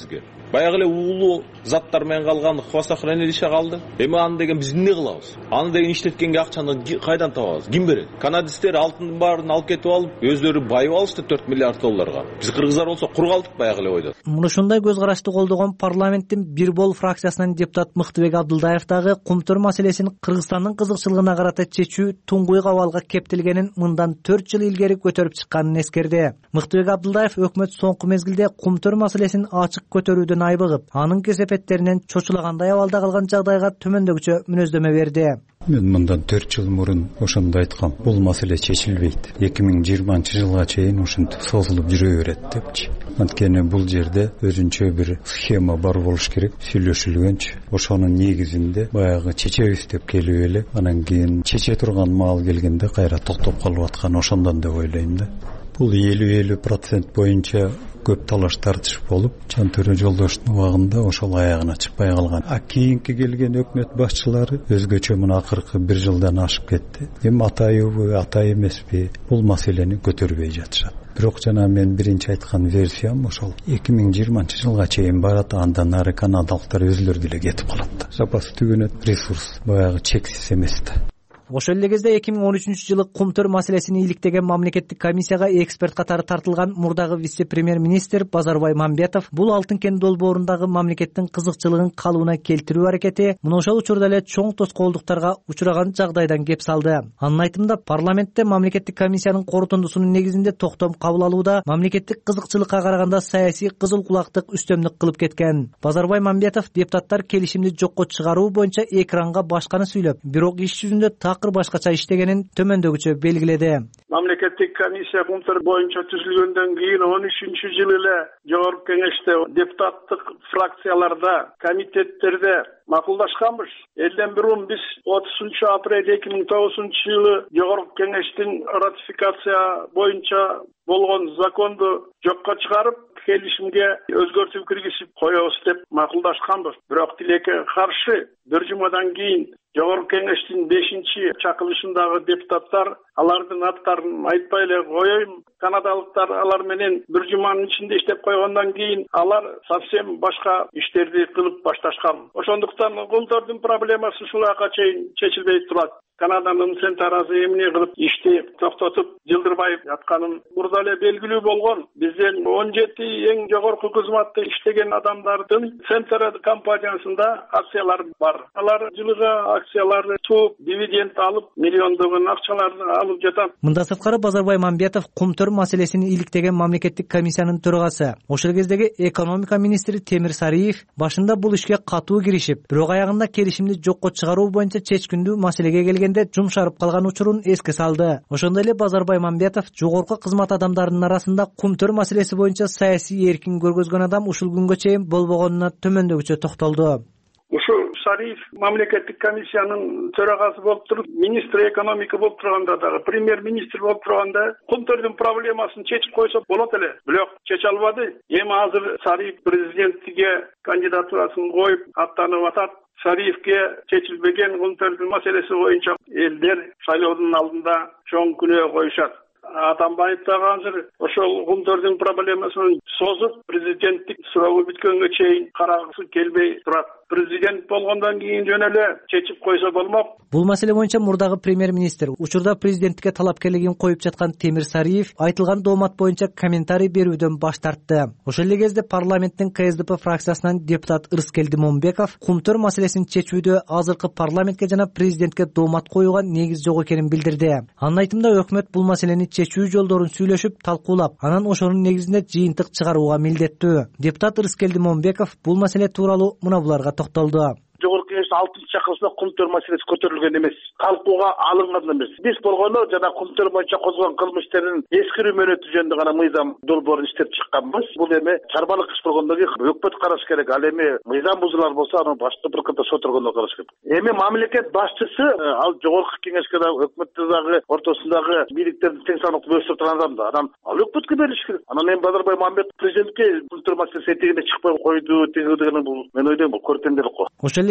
Баягы эле уулуу заттар менен калган хвостохранилище калды. Эми аны деген биз эмне кылабыз? Аны деген иштеткенге акчаны кайдан табабыз? Ким берет? Канадистер алтындын баарын алып кетип алып, өздөрү байып алышты төрт миллиард долларга. Биз кыргыздар болсо кур калдык баягы эле ойдо. Муну ушундай көз карашты колдогон парламенттин Бир Бол фракциясынын депутат Мыктыбек Абдылдаев дагы кумтөр маселесин Кыргызстандын кызыкчылыгына карата чечүү туңгуй абалга кептелгенин мындан төрт жыл илгери көтөрүп чыкканын эскерди. Мыктыбек Абдылдаев өкмөт соңку мезгилде кумтөр маселесин ачык көтөрүүдөн айбыгып, анын кесепеттеринен чочулагандай абалда калган жагдайга төмөндөгүчө мүнөздөмө берди. Мен мындан төрт жыл мурун ошондо айткам, бул маселе чечилбейт. эки миң жыйырманчы жылга чейин ушинтип созулуп жүрө берет депчи. Анткени бул жерде өзүнчө бир схема бар болуш керек, сүйлөшүлгөнчү. Ошонун негизинде баягы чечебиз деп келип эле, анан кийин чече турган маал келгенде кайра токтоп калып аткан ошондон деп ойлойм да. Бул элүү элүү процент боюнча көп талаш тартыш болуп, Жантөрө Жолдоштун убагында ошол аягына чыкпай калган. А кийинки келген өкмөт башчылары өзгөчө мына акыркы бир жылдан ашып кетти. Эми атайбы, атай эмеспи, бул маселени көтөрбөй жатышат. Бирок жана мен биринчи айткан версиям ошол эки миң жыйырманчы жылга чейин барат, андан ары канадалыктар өзүлөрү деле кетип калат. Запасы түгөнөт, ресурс баягы чексиз эмес да. Ошол эле кезде эки миң он үчүнчү жылы кумтөр маселесин иликтеген мамлекеттик комиссияга эксперт катары тартылган мурдагы вице-премьер-министр Базарбай Мамбетов бул алтын кен долбоорундагы мамлекеттин кызыкчылыгын калыбына келтирүү аракети мына ошол учурда эле чоң тоскоолдуктарга учураган жагдайдан кеп салды. Анын айтымында парламентте мамлекеттик комиссиянын корутундусунун негизинде токтом кабыл алууда мамлекеттик кызыкчылыкка караганда саясий кызыл кулактык үстөмдүк кылып кеткен. Базарбай Мамбетов депутаттар келишимди жокко чыгаруу боюнча экранга башканы сүйлөп, бирок иш жүзүндө такыр башкача иштегенин төмөндөгүчө белгиледи. Мамлекеттик комиссия кумтөр боюнча түзүлгөндөн кийин он үчүнчү жылы эле жогорку кеңеште депутаттык фракцияларда, комитеттерде макулдашканбыз. Элден бирун биз отузунчу апрель эки миң тогузунчу жылы жогорку кеңештин ратификация боюнча болгон законду жокко чыгарып, келишимге өзгөртүү киргизип коебуз деп макулдашканбыз. Бирок тилекке каршы бир жумадан кийин жогорку кеңештин бешинчи чакырылышындагы депутаттар алардын аттарын айтпай эле коеюн. Канадалыктар алар менен бир жуманын ичинде иштеп койгондон кийин алар совсем башка иштерди кылып башташкан. Ошондуктан кумтөрдүн проблемасы ушуларга чейин чечилбей турат. Канаданын центарасы эмне кылып ишти токтотуп жылдырбай жатканын мурда эле белгилүү болгон. Бизден он жети эң жогорку кызматты иштеген адамдардын Центра компаниясында акциялар бар. Алар жылыга акцияларды тууп, дивиденд алып, миллиондогон акчаларды алып жатат. Мында сырткары Базарбай Мамбетов кумтөр маселесин иликтеген мамлекеттик комиссиянын төрагасы. Ошол кездеги экономика министри Темир Сариев башында бул ишке катуу киришип, бирок аягында келишимди жокко чыгаруу боюнча чечкиндүү маселеге келгенде жумшарып калган учурун эске салды. Ошондой эле Базарбай Мамбетов жогорку кызмат адамдарынын арасында кумтөр маселеси боюнча саясий эркин көргөзгөн адам ушул күнгө чейин болбогонуна төмөндөгүчө токтолду. Ушул Сариев мамлекеттик комиссиянын төрагасы болуп туруп, министр экономика болуп турганда дагы, премьер-министр болуп турганда кумтөрдүн проблемасын чечип койсо болот эле. Бирок чече албады. Эми азыр Сариев президенттикке кандидатурасын коюп аттанып атат. Сариевке чечилбеген кумтөрдүн маселеси боюнча элдер шайлоодун алдында чоң күнөө коюшат. Атамбаев дагы азыр ошол кумтөрдүн проблемасын созуп, президенттик суроого бүткөнгө чейин карагысы келбей турат. Президент болгондон кийин жөн эле чечип койсо болмок. Бул маселе боюнча мурдагы премьер-министр учурда президенттикке талапкерлигин коюп жаткан Темир Сариев айтылган доомат боюнча комментарий берүүдөн баш тартты. Ошол эле кезде парламенттин ка эс дэ пэ фракциясынан депутат Ырыскелди Момбеков кумтөр маселесин чечүүдө азыркы парламентке жана президентке доомат коюуга негиз жок экенин билдирди. Анын айтымында өкмөт бул маселени чечүү жолдорун сүйлөшүп, талкуулап, анан ошонун негизинде жыйынтык чыгарууга милдеттүү. Депутат Ырыскелди Момбеков бул маселе тууралуу мына буларга токтолду. Жогорку кеңештин алтынчы чакырылышында кумтөр маселеси көтөрүлгөн эмес, талкууга алынган эмес. Биз болгону жана кумтөр боюнча козголгон кылмыш иштерин эскирүү мөөнөтү жөнүндө гана мыйзам долбоорун иштеп чыкканбыз. Бул эми чарбалык иш болгондон кийин өкмөт караш керек. Ал эми мыйзам бузулар болсо аны башка бир ката сот органдары караш керек. Эми мамлекет башчысы ал жогорку кеңешке дагы өкмөттө дагы ортосундагы бийликтердин тең салмактуу өстүрүп турган адам да. Анан ал өкмөткө берилиш керек. Анан эми Базарбай Мамбетов президентке кумтөр маселеси этегинде чыкпай койду, тегине бул мен ойлойм бул көркемдүүлүк го. Ошол эле кезде өкмөт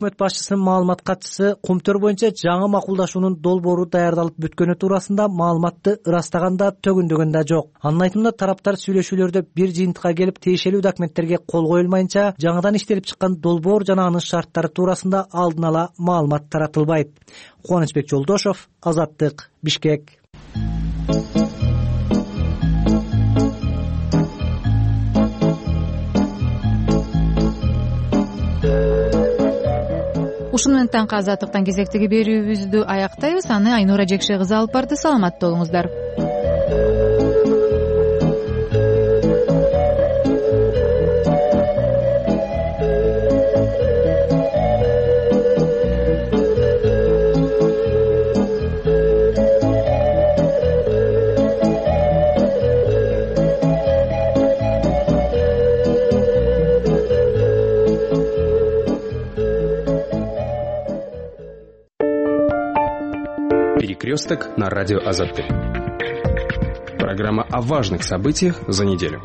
өкмөт башчысынын маалымат катчысы Кумтөр боюнча жаңы макулдашуунун долбоору даярдалып бүткөнү туурасында маалыматты ырастаган да төгүндөгөн да жок. Анын айтымында тараптар сүйлөшүүлөрдө бир жыйынтыкка келип тиешелүү документтерге кол коюлмайынча жаңыдан иштелип чыккан долбоор жана анын шарттары туурасында алдын ала маалымат таратылбайт. Кубанычбек Жолдошов, Азаттык, Бишкек. Ушуну менен таңкы Азаттыктан кезектеги берүүбүздү аяктайбыз. Аны Айнура Жекше кызы алып барды. Саламатта болуңуздар. Перекресток на радио Азаттык. Программа о важных событиях за неделю.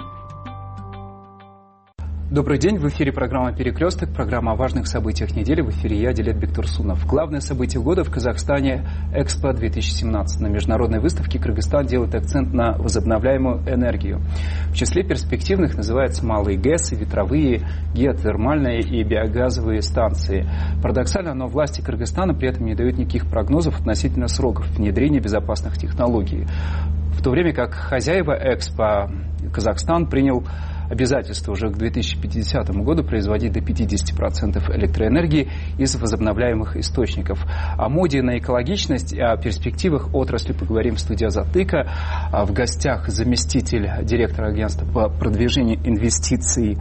Добрый день, в эфире программа «Перекресток», программа о важных событиях недели. В эфире я, Дилет Бектурсунов. Главное событие года в Казахстане – Экспо две тысячи семнадцать. На международной выставке Кыргызстан делает акцент на возобновляемую энергию. В числе перспективных называются малые ГЭС, ветровые, геотермальные и биогазовые станции. Парадоксально, но власти Кыргызстана при этом не дают никаких прогнозов относительно сроков внедрения безопасных технологий. В то время как хозяева Экспо Казахстан принял обязательство уже к две тысячи пятидесятому году производить до пятидесяти процентов электроэнергии из возобновляемых источников. О моде на экологичность и о перспективах отрасли поговорим в студии Азаттыка. В гостях заместитель директора агентства по продвижению инвестиций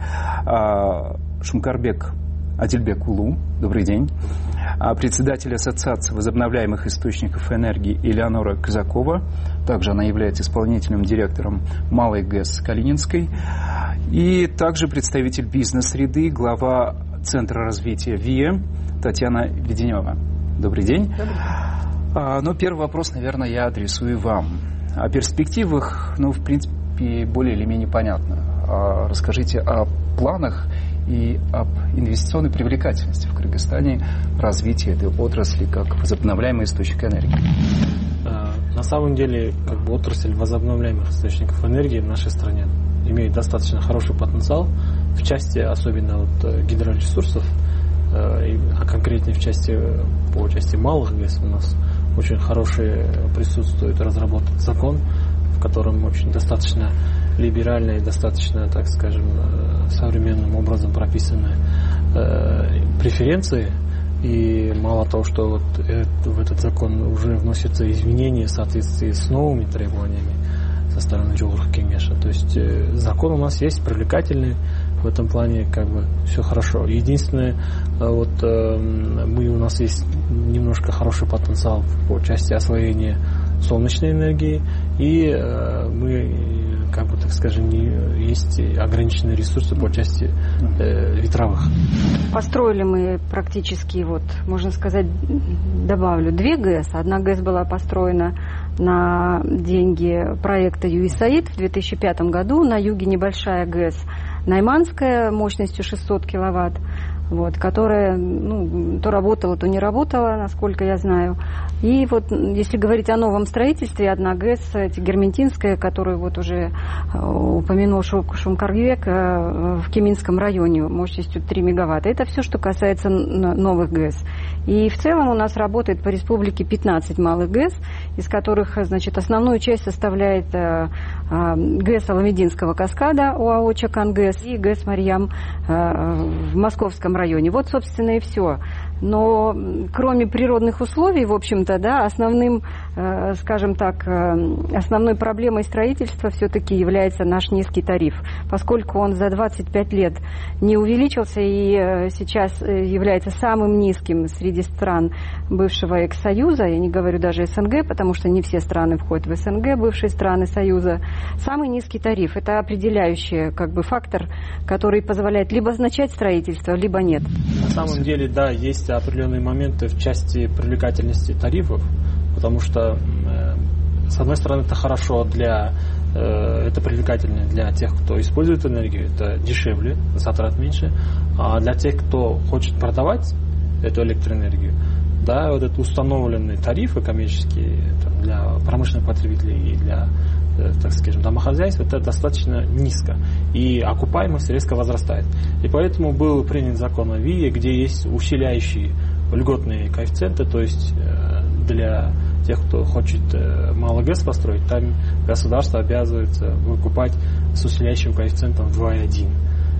Шумкарбек Адильбек Улу. Добрый день. Председатель Ассоциации возобновляемых источников энергии Элеонора Казакова. Также она является исполнительным директором Малой ГЭС Калининской. И также представитель бизнес-среды, глава Центра развития ВИЭ Татьяна Веденева. Добрый день. Добрый день. Но первый вопрос, наверное, я адресую вам. О перспективах, ну, в принципе, более или менее понятно. Расскажите о планах и об инвестиционной привлекательности в Кыргызстане развития этой отрасли как возобновляемый источник энергии. На самом деле, как бы отрасль возобновляемых источников энергии в нашей стране имеет достаточно хороший потенциал в части, особенно вот гидроресурсов, а конкретнее в части, по части малых ГЭС у нас очень хороший присутствует разработан закон, в котором очень достаточно либерально и достаточно, так скажем, современным образом прописаны преференции. И мало того, что вот в этот закон уже вносятся изменения в соответствии с новыми требованиями со стороны Жогорку Кеңеша. То есть закон у нас есть привлекательный, в этом плане как бы все хорошо. Единственное, вот мы, у нас есть немножко хороший потенциал по части освоения солнечной энергии, и мы, как бы, так скажем, не, есть ограниченные ресурсы по части э, ветровых. Построили мы практически, вот, можно сказать, добавлю, две ГЭС. Одна ГЭС была построена на деньги проекта ю эс эй ай ди в две тысячи пятом году. На юге небольшая ГЭС Найманская мощностью шестьсот киловатт. Вот, которая, ну, то работала, то не работала, насколько я знаю. И вот, если говорить о новом строительстве, одна ГЭС, Герментинская, которую вот уже упомянул Шумкарбек, в Кеминском районе мощностью три мегаватта. Это все, что касается новых ГЭС. И в целом у нас работает по республике пятнадцать малых ГЭС, из которых, значит, основную часть составляет ГЭС Аламединского каскада ОАО «Чакан-ГЭС» и ГЭС «Марьям» в Московском районе. Вот, собственно, и все. Но кроме природных условий, в общем-то, да, основным, э, скажем так, э, основной проблемой строительства все-таки является наш низкий тариф, поскольку он за двадцать пять лет не увеличился и э, сейчас является самым низким среди стран бывшего Экс-Союза, я не говорю даже СНГ, потому что не все страны входят в СНГ, бывшие страны Союза. Самый низкий тариф – это определяющий, как бы, фактор, который позволяет либо начать строительство, либо нет. На самом деле, да, есть определенные моменты в части привлекательности тарифов, потому что, э, с одной стороны, это хорошо для, э, это привлекательно для тех, кто использует энергию, это дешевле, затрат меньше, а для тех, кто хочет продавать эту электроэнергию. Да, вот это установленные тарифы коммерческие там, для промышленных потребителей и для, так скажем, домохозяйств, это достаточно низко. И окупаемость резко возрастает. И поэтому был принят закон о ВИЭ, где есть усиляющие льготные коэффициенты, то есть для тех, кто хочет малый ГЭС построить, там государство обязывается выкупать с усиляющим коэффициентом два и один.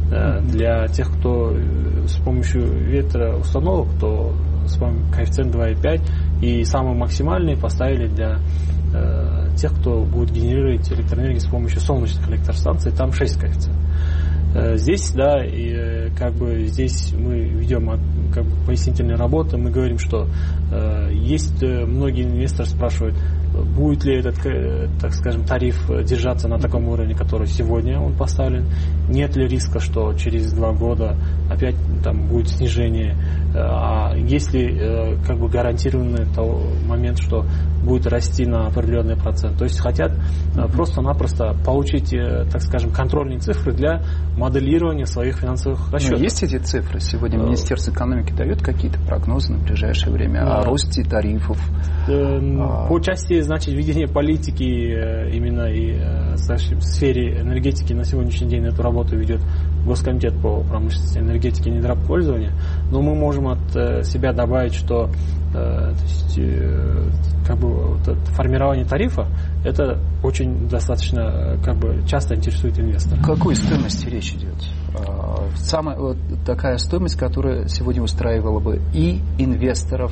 Для тех, кто с помощью ветроустановок, то с помощью коэффициент два и пять, и самый максимальный поставили для э, тех, кто будет генерировать электроэнергию с помощью солнечных электростанций, там шесть коэффициентов. Э, здесь, да, и, э, как бы здесь мы ведем как бы пояснительные работы, мы говорим, что э, есть э, многие инвесторы спрашивают, будет ли этот, так скажем, тариф держаться на таком уровне, который сегодня он поставлен, нет ли риска, что через два года опять там будет снижение, а есть ли как бы гарантированный момент, что будет расти на определенный процент. То есть хотят просто-напросто получить, так скажем, контрольные цифры для моделирования своих финансовых расчетов. Но есть эти цифры? Сегодня Министерство экономики дает какие-то прогнозы на ближайшее время да. о росте тарифов? По части, значит, ведения политики именно и в сфере энергетики на сегодняшний день эту работу ведет Госкомитет по промышленности, энергетике и недропользованию. Но мы можем от себя добавить, что то есть, как бы, вот формирование тарифа это очень достаточно как бы, часто интересует инвестора. О какой стоимости речь идет? Самая вот такая стоимость, которая сегодня устраивала бы и инвесторов,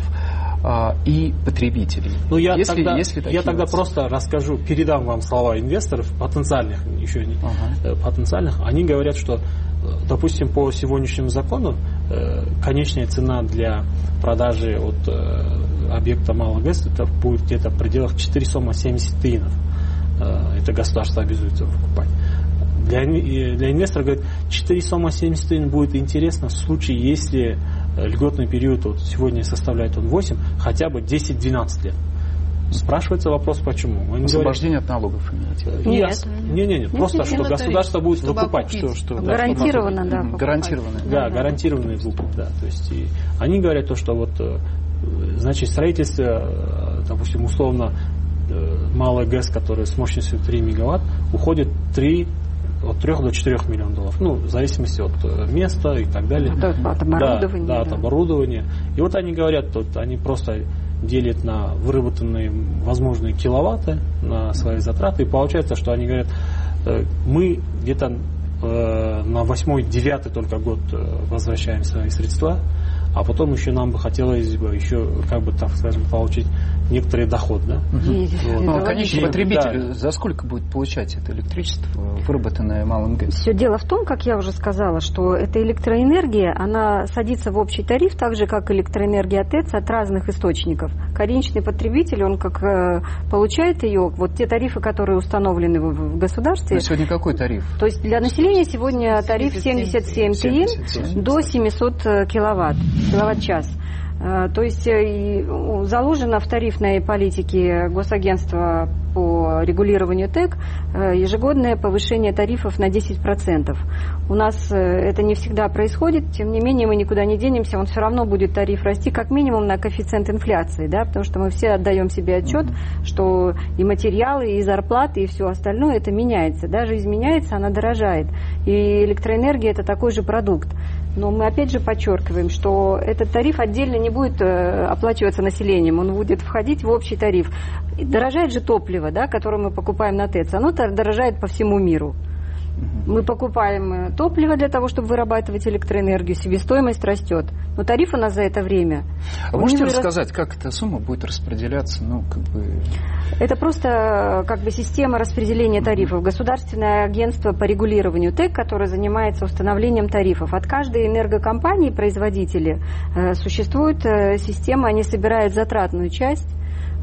и потребителей. Ну, я если, тогда, если я тогда просто расскажу, передам вам слова инвесторов, потенциальных, еще не ага. потенциальных. Они говорят, что, допустим, по сегодняшнему закону конечная цена для продажи от объекта малого ГЭС это будет где-то в пределах четыре сомма семьдесят тиынов. Это государство обязуется выкупать. Для, для инвестора, говорит, четыре сомма семьдесят тиын будет интересно в случае, если льготный период вот, сегодня составляет он восемь, хотя бы десять-двенадцать лет. Спрашивается вопрос, почему. Они Освобождение говорят, от налогов имеете? Нет. Нет, нет, нет. Просто, нет, что государство будет выкупать. Что, что, гарантированно, да. да гарантированно. Да, да, гарантированный выкуп, да. То есть, и они говорят то, что вот, значит, строительство, допустим, условно, малый ГЭС, который с мощностью три мегаватт, уходит три от трех до четырех миллионов долларов. Ну, в зависимости от места и так далее. Да, от оборудования. Да, да, от оборудования. И вот они говорят, вот они просто делят на выработанные возможные киловатты, на свои затраты. И получается, что они говорят, мы где-то на восьмой-девятый только год возвращаем свои средства, а потом еще нам бы хотелось бы еще, как бы, так скажем, получить некоторый доход, да? Угу. Вот. Ну, конечно, потребитель да. за сколько будет получать это электричество, выработанное малым ГЭС? Все дело в том, как я уже сказала, что эта электроэнергия, она садится в общий тариф, так же, как электроэнергия ТЭЦ от разных источников. Конечный потребитель, он как э, получает ее, вот те тарифы, которые установлены в, в государстве. А сегодня какой тариф? То есть для населения сегодня тариф семьдесят семь тиын до семьсот киловатт, киловатт-час. То есть заложено в тарифной политике Госагентства по регулированию ТЭК ежегодное повышение тарифов на десять процентов. У нас это не всегда происходит, тем не менее мы никуда не денемся, он все равно будет тариф расти как минимум на коэффициент инфляции, да, потому что мы все отдаем себе отчет, что и материалы, и зарплаты, и все остальное это меняется. Даже изменяется, она дорожает. И электроэнергия это такой же продукт. Но мы опять же подчеркиваем, что этот тариф отдельно не будет оплачиваться населением, он будет входить в общий тариф. И дорожает же топливо, да, которое мы покупаем на ТЭЦ, оно дорожает по всему миру. Мы покупаем топливо для того, чтобы вырабатывать электроэнергию, себестоимость растет. Но тариф у нас за это время... А можете вырос... рассказать, как эта сумма будет распределяться? Ну, как бы... Это просто как бы система распределения тарифов. Государственное агентство по регулированию ТЭК, которое занимается установлением тарифов. От каждой энергокомпании, производители, существует система, они собирают затратную часть,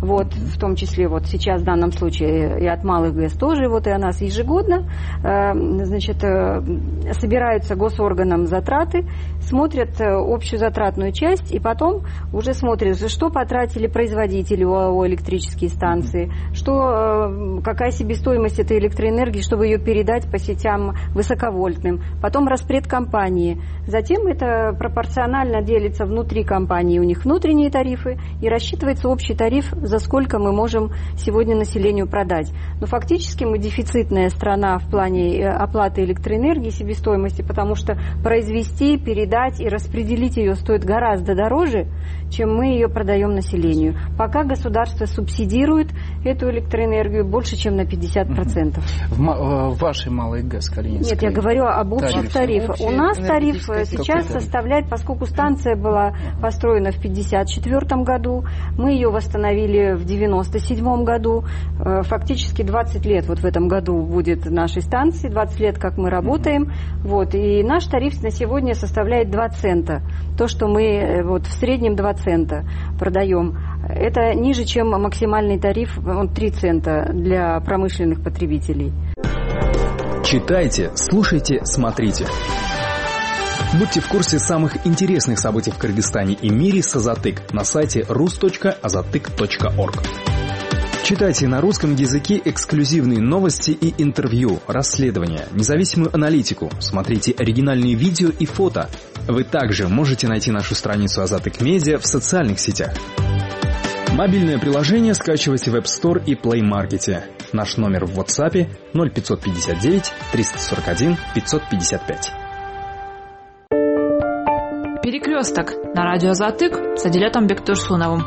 вот, в том числе вот сейчас в данном случае и от малых ГЭС тоже, вот и о нас ежегодно, значит, собираются госорганом затраты, смотрят общую затратную часть, и потом уже смотрят, что потратили производители ОАО «Электрические станции», что, какая себестоимость этой электроэнергии, чтобы ее передать по сетям высоковольтным, потом распред компании. Затем это пропорционально делится внутри компании, у них внутренние тарифы, и рассчитывается общий тариф, за сколько мы можем сегодня населению продать. Но фактически мы дефицитная страна в плане оплаты электроэнергии, себестоимости, потому что произвести, передать и распределить ее стоит гораздо дороже, чем мы ее продаем населению. Пока государство субсидирует эту электроэнергию больше, чем на пятьдесят процентов. В, в вашей малой ГЭС Калининской? Нет, я говорю об общих тарифах. У нас тариф сейчас составляет, поскольку станция была построена в пятьдесят четвёртом году, мы ее восстановили в девяносто седьмом году, фактически двадцать лет вот в этом году будет нашей станции, двадцать лет, как мы работаем, вот, и наш тариф на сегодня составляет два цента. То, что мы вот в среднем два цента продаем, это ниже, чем максимальный тариф, он три цента для промышленных потребителей. Читайте, слушайте, смотрите. Будьте в курсе самых интересных событий в Кыргызстане и мире с Азатык на сайте рус точка азатык точка орг. Читайте на русском языке эксклюзивные новости и интервью, расследования, независимую аналитику, смотрите оригинальные видео и фото. Вы также можете найти нашу страницу Азатык Медиа в социальных сетях. Мобильное приложение скачивайте в App Store и Play Market. Наш номер в WhatsApp ноль пятьсот пятьдесят девять триста сорок один пятьсот пятьдесят пять. Перекресток на радио Азатык с Адилетом Бектурсуновым.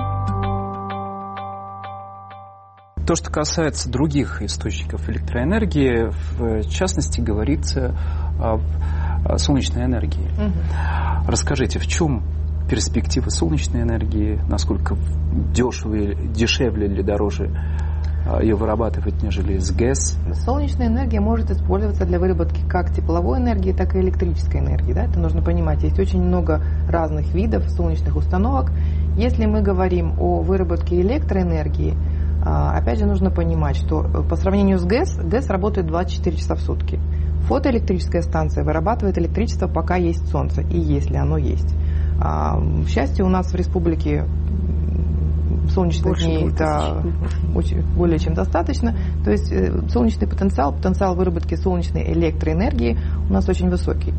То, что касается других источников электроэнергии, в частности, говорится о солнечной энергии. Угу. Расскажите, в чем перспективы солнечной энергии, насколько дешевле, дешевле или дороже ее вырабатывать, нежели с ГЭС? Солнечная энергия может использоваться для выработки как тепловой энергии, так и электрической энергии. Да? Это нужно понимать. Есть очень много разных видов солнечных установок. Если мы говорим о выработке электроэнергии, опять же нужно понимать, что по сравнению с ГЭС, ГЭС работает двадцать четыре часа в сутки. Фотоэлектрическая станция вырабатывает электричество, пока есть солнце, и если оно есть. К счастью, у нас в республике солнечных дней да, очень, более чем достаточно. То есть солнечный потенциал, потенциал выработки солнечной электроэнергии у нас очень высокий.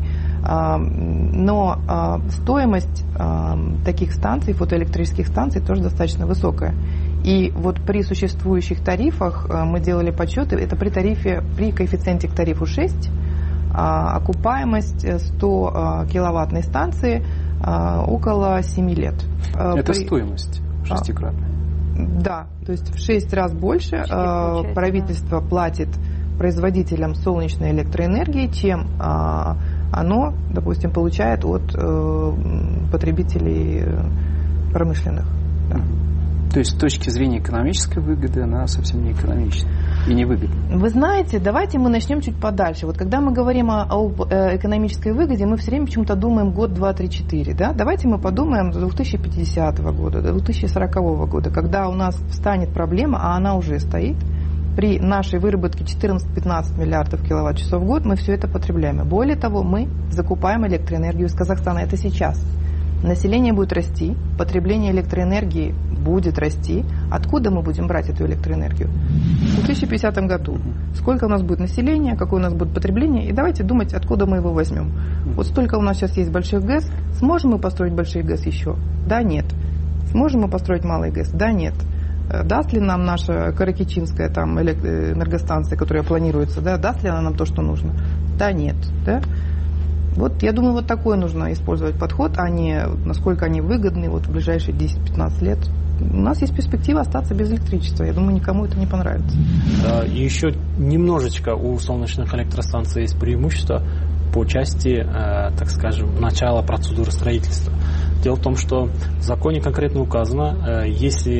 Но стоимость таких станций, фотоэлектрических станций, тоже достаточно высокая. И вот при существующих тарифах мы делали подсчеты, это при тарифе, при коэффициенте к тарифу шесть, окупаемость сто киловаттной станции около семи лет. Это при... стоимость шестикратная. Да, то есть в шесть раз больше правительство да. платит производителям солнечной электроэнергии, чем оно, допустим, получает от потребителей промышленных. Да. То есть с точки зрения экономической выгоды она совсем не экономична и не выгодна. Вы знаете, давайте мы начнем чуть подальше. Вот когда мы говорим о, о экономической выгоде, мы все время почему-то думаем год, два, три, четыре. Да? Давайте мы подумаем до две тысячи пятидесятого года, до две тысячи сорокового года, когда у нас встанет проблема, а она уже стоит. При нашей выработке четырнадцать-пятнадцать миллиардов киловатт-часов в год мы все это потребляем. И более того, мы закупаем электроэнергию из Казахстана. Это сейчас. Население будет расти, потребление электроэнергии будет расти. Откуда мы будем брать эту электроэнергию? В две тысячи пятидесятом году сколько у нас будет населения, какое у нас будет потребление, и давайте думать, откуда мы его возьмем. Вот столько у нас сейчас есть больших ГЭС. Сможем мы построить большие ГЭС еще? Да, нет. Сможем мы построить малые ГЭС? Да, нет. Даст ли нам наша Каракичинская там, энергостанция, которая планируется, да, даст ли она нам то, что нужно? Да, нет. Да? Вот, я думаю, вот такой нужно использовать подход, а не насколько они выгодны вот, в ближайшие десять-пятнадцать лет. У нас есть перспектива остаться без электричества. Я думаю, никому это не понравится. Да, и еще немножечко у солнечных электростанций есть преимущество по части, э, так скажем, начала процедуры строительства. Дело в том, что в законе конкретно указано, э, если,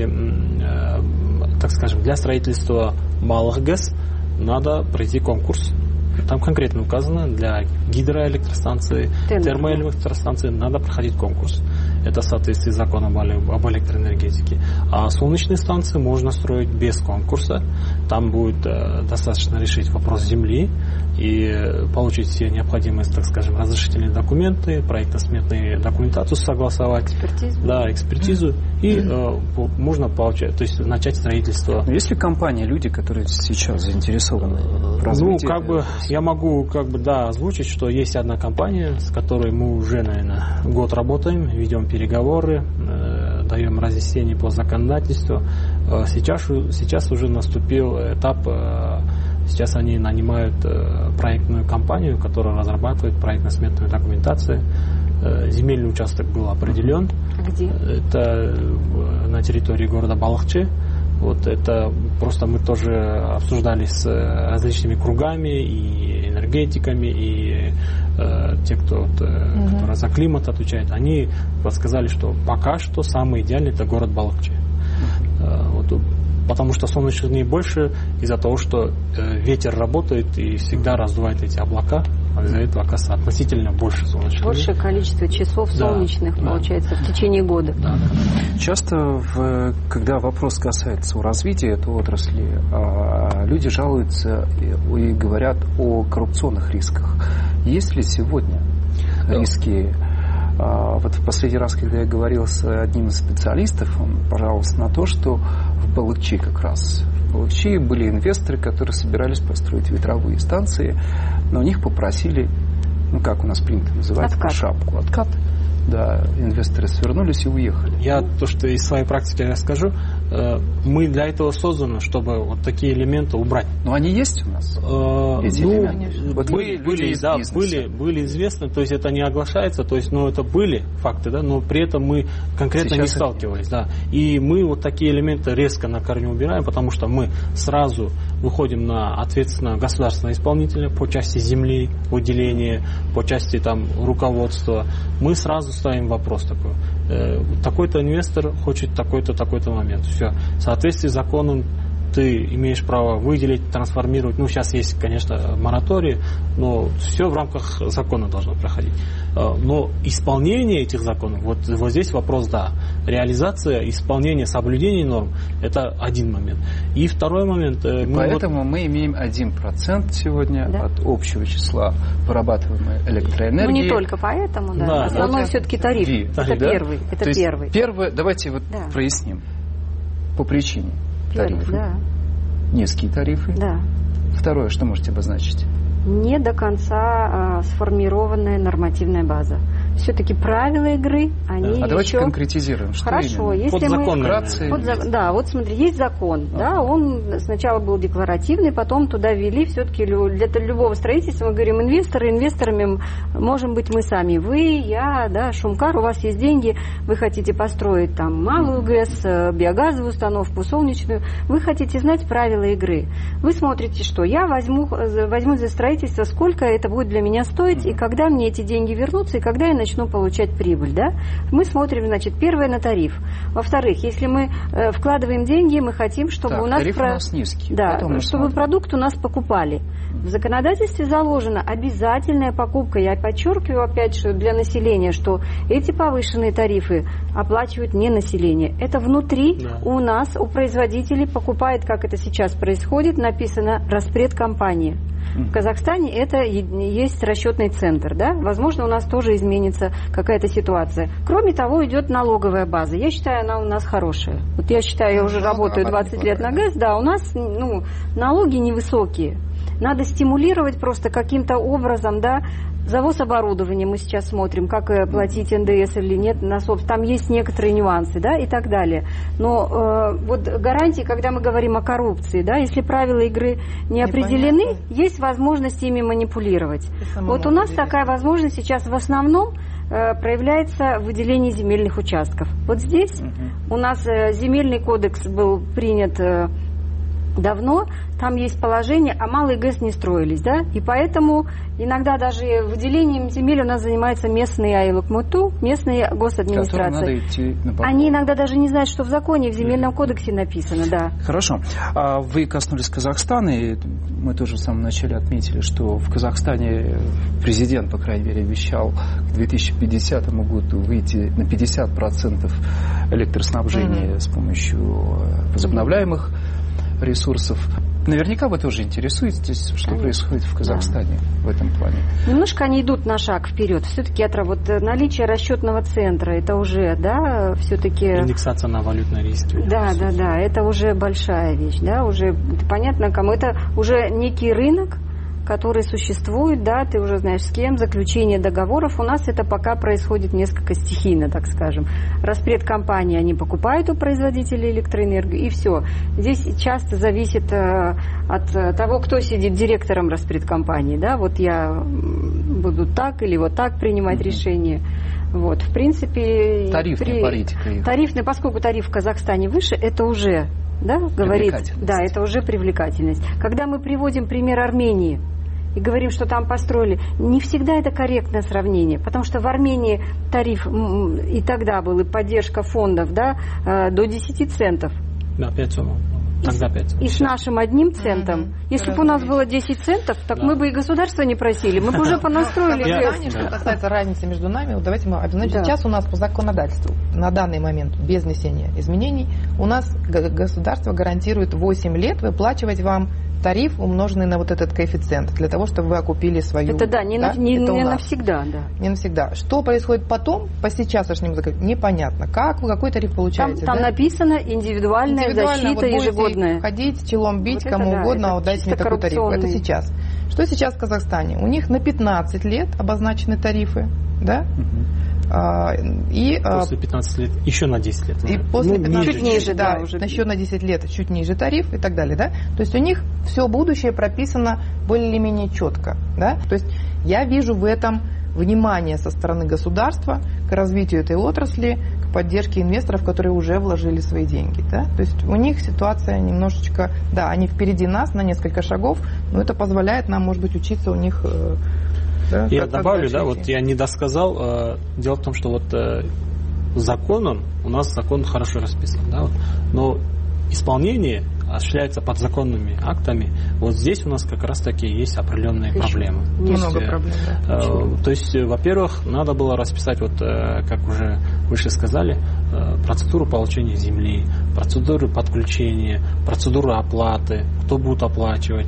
э, так скажем, для строительства малых ГЭС надо пройти конкурс. Там конкретно указано, для гидроэлектростанции, термоэлектростанции надо проходить конкурс. Это в соответствии с законом об электроэнергетике. А солнечные станции можно строить без конкурса. Там будет достаточно решить вопрос земли и получить все необходимые, так скажем, разрешительные документы, проектно-сметную документацию согласовать. Экспертизу. Да, экспертизу. И э, можно получать, то есть начать строительство. Есть ли компании, люди, которые сейчас заинтересованы в развитии? Ну, как бы, я могу, как бы, да, озвучить, что есть одна компания, с которой мы уже, наверное, год работаем, ведем переговоры, э, даем разъяснения по законодательству. Э, сейчас, сейчас уже наступил этап, э, сейчас они нанимают э, проектную компанию, которая разрабатывает проектно-сметную документацию. Э, земельный участок был определен. Где? Это на территории города Балыкчы. Вот это просто мы тоже обсуждали с различными кругами и энергетиками, и э, те, кто вот, mm-hmm. которые за климат отвечает, они подсказали, что пока что самый идеальный это город Балыкчы. Mm-hmm. Э, вот, потому что солнечных дней больше из-за того, что э, ветер работает и всегда раздувает эти облака. А из-за этого, оказывается, относительно больше солнечных дней. Большее количество часов да, солнечных, да. получается, в течение года. Да. Часто, в, когда вопрос касается развития этой отрасли, люди жалуются и говорят о коррупционных рисках. Есть ли сегодня риски? Вот в последний раз, когда я говорил с одним из специалистов, он пожаловался на то, что в Балыкчи как раз в Балыкчи были инвесторы, которые собирались построить ветровые станции, но у них попросили, ну как у нас принято называть, откат. шапку, откат. Да, инвесторы свернулись и уехали. Я то, что из своей практики расскажу, мы для этого созданы, чтобы вот такие элементы убрать. Но они есть у нас? Э, эти ну, элементы? Вот были, были, да, были, были известны, то есть это не оглашается, то есть, ну, это были факты, да, но при этом мы конкретно Сейчас не сталкивались, это... да. И мы вот такие элементы резко на корню убираем, потому что мы сразу выходим на ответственного государственного исполнителя по части земли, выделения, по части там руководства. Мы сразу ставим вопрос такой. Э, такой-то инвестор хочет такой-то, такой-то момент. Все. В соответствии с законом ты имеешь право выделить, трансформировать. Ну, сейчас есть, конечно, мораторий, но все в рамках закона должно проходить. Но исполнение этих законов, вот, вот здесь вопрос, да. Реализация, исполнение, соблюдение норм – это один момент. И второй момент… Мы Поэтому вот... мы имеем один процент сегодня да? от общего числа вырабатываемой электроэнергии. Ну, не только поэтому, да. да Основной это... все-таки тариф. Ви. Это да? первый. Это То первый. Первое, давайте вот да. проясним. По причине. Тарифы. Да. Низкие тарифы. Да. Второе, что можете обозначить? Не до конца а, сформированная нормативная база. Все-таки правила игры, они да. А давайте еще... конкретизируем. Что Хорошо, именно? если Подзакон, мы... Вкратце... Под... Да, вот смотри, есть закон, ага. да, он сначала был декларативный, потом туда ввели все-таки для любого строительства, мы говорим, инвесторы, инвесторами можем быть мы сами, вы, я, да, Шумкар, у вас есть деньги, вы хотите построить там малую ГЭС, биогазовую установку, солнечную, вы хотите знать правила игры. Вы смотрите, что я возьму, возьму за строительство, сколько это будет для меня стоить, и когда мне эти деньги вернутся, и когда я начну получать прибыль, да? Мы смотрим, значит, первое на тариф. Во-вторых, если мы э, вкладываем деньги, мы хотим, чтобы так, у нас, тариф про... у нас низкий, да, чтобы продукт у нас покупали. В законодательстве заложена обязательная покупка. Я подчеркиваю опять, что для населения, что эти повышенные тарифы оплачивают не население. Это внутри да. у нас, у производителей покупает, как это сейчас происходит, написано распред компании. В Казахстане это есть расчетный центр, да? Возможно, у нас тоже изменится какая-то ситуация. Кроме того, идет налоговая база. Я считаю, она у нас хорошая. Вот я считаю, я уже работаю двадцать лет на ГЭС, да, у нас ну, налоги невысокие. Надо стимулировать просто каким-то образом, да, завоз оборудования мы сейчас смотрим, как платить эн дэ эс или нет, на собственно, там есть некоторые нюансы, да, и так далее. Но э, вот гарантии, когда мы говорим о коррупции, да, если правила игры не определены, есть возможность ими манипулировать. Вот у нас такая возможность сейчас в основном э, проявляется в выделении земельных участков. Вот здесь угу. у нас э, земельный кодекс был принят э, давно там есть положение, а малые ГЭС не строились, да, и поэтому иногда даже выделением земель у нас занимается местные АИЛКМУТУ, местные госадминистрации. Они иногда даже не знают, что в законе, в земельном кодексе написано, да. Хорошо. А вы коснулись Казахстана, и мы тоже в самом начале отметили, что в Казахстане президент, по крайней мере, обещал к две тысячи пятидесятому году выйти на пятьдесят процентов электроснабжения mm-hmm. с помощью возобновляемых ресурсов. Наверняка вы тоже интересуетесь, что Конечно. происходит в Казахстане да. в этом плане. Немножко они идут на шаг вперед. Все-таки это вот наличие расчетного центра, это уже, да, все-таки... Индексация на валютные риски. Да, да, да, это уже большая вещь, да, уже понятно кому. Это уже некий рынок, который существует, да, ты уже знаешь с кем, заключение договоров. У нас это пока происходит несколько стихийно, так скажем. Распредкомпании, они покупают у производителей электроэнергию, и все. Здесь часто зависит э, от того, кто сидит директором распредкомпании, да, вот я буду так или вот так принимать mm-hmm. решение. Вот, в принципе... Тарифная при... политика. Их. Тарифная, поскольку тариф в Казахстане выше, это уже, да, говорит, да, это уже привлекательность. Когда мы приводим пример Армении, и говорим, что там построили. Не всегда это корректное сравнение, потому что в Армении тариф и тогда был, и поддержка фондов, да, до десяти центов. Да, пять сомов. Тогда пять. И с нашим одним центом. Mm-hmm. Если бы у нас было десять центов, так да. мы бы и государство не просили. Мы бы уже понастроили. Я... Что касается разницы между нами, вот давайте мы... Значит, да. сейчас у нас по законодательству на данный момент, без внесения изменений, у нас государство гарантирует восемь лет выплачивать вам тариф, умноженный на вот этот коэффициент, для того, чтобы вы окупили свою... Это да, не, да? На, не, не навсегда, да. Не навсегда. Что происходит потом, по сейчасшнему закону, непонятно. Как вы какой тариф получаете? Там, там да? написано индивидуальная защита вот ежегодная. Ходить, челом бить, вот кому это, угодно, да, а дайте мне такой тариф. Это сейчас. Что сейчас в Казахстане? У них на пятнадцать лет обозначены тарифы, да? Угу. А, и, после пятнадцати лет еще на десять лет. И после ну, чуть ниже, да, да, уже еще на десять лет чуть ниже тариф и так далее, да. То есть у них все будущее прописано более или менее четко, да. То есть я вижу в этом внимание со стороны государства к развитию этой отрасли, к поддержке инвесторов, которые уже вложили свои деньги, да. То есть у них ситуация немножечко, да, они впереди нас на несколько шагов, но это позволяет нам, может быть, учиться у них. Да, я добавлю, да, вот я не досказал. Дело в том, что вот законом у нас закон хорошо расписан, да, вот, но исполнение осуществляется подзаконными актами. Вот здесь у нас как раз таки есть определенные Еще проблемы. Много есть, проблем, да. Э, то есть, во-первых, надо было расписать, вот как уже выше сказали, процедуру получения земли, процедуру подключения, процедуру оплаты, кто будет оплачивать,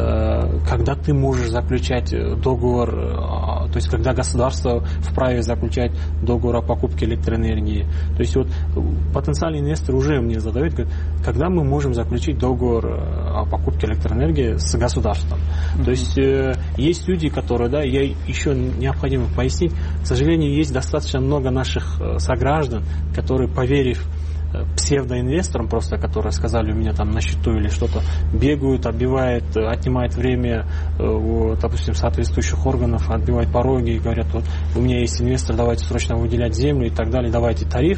когда ты можешь заключать договор, то есть когда государство вправе заключать договор о покупке электроэнергии. То есть вот потенциальный инвестор уже мне задает, говорит, когда мы можем заключить договор о покупке электроэнергии с государством. Mm-hmm. То есть э, есть люди, которые, да, я еще необходимо пояснить, к сожалению, есть достаточно много наших э, сограждан, которые, поверив э, псевдоинвесторам, просто которые сказали, у меня там на счету или что-то, бегают, отбивают, отнимают время э, у, допустим, соответствующих органов, отбивают пороги и говорят, вот у меня есть инвестор, давайте срочно выделять землю и так далее, давайте тариф.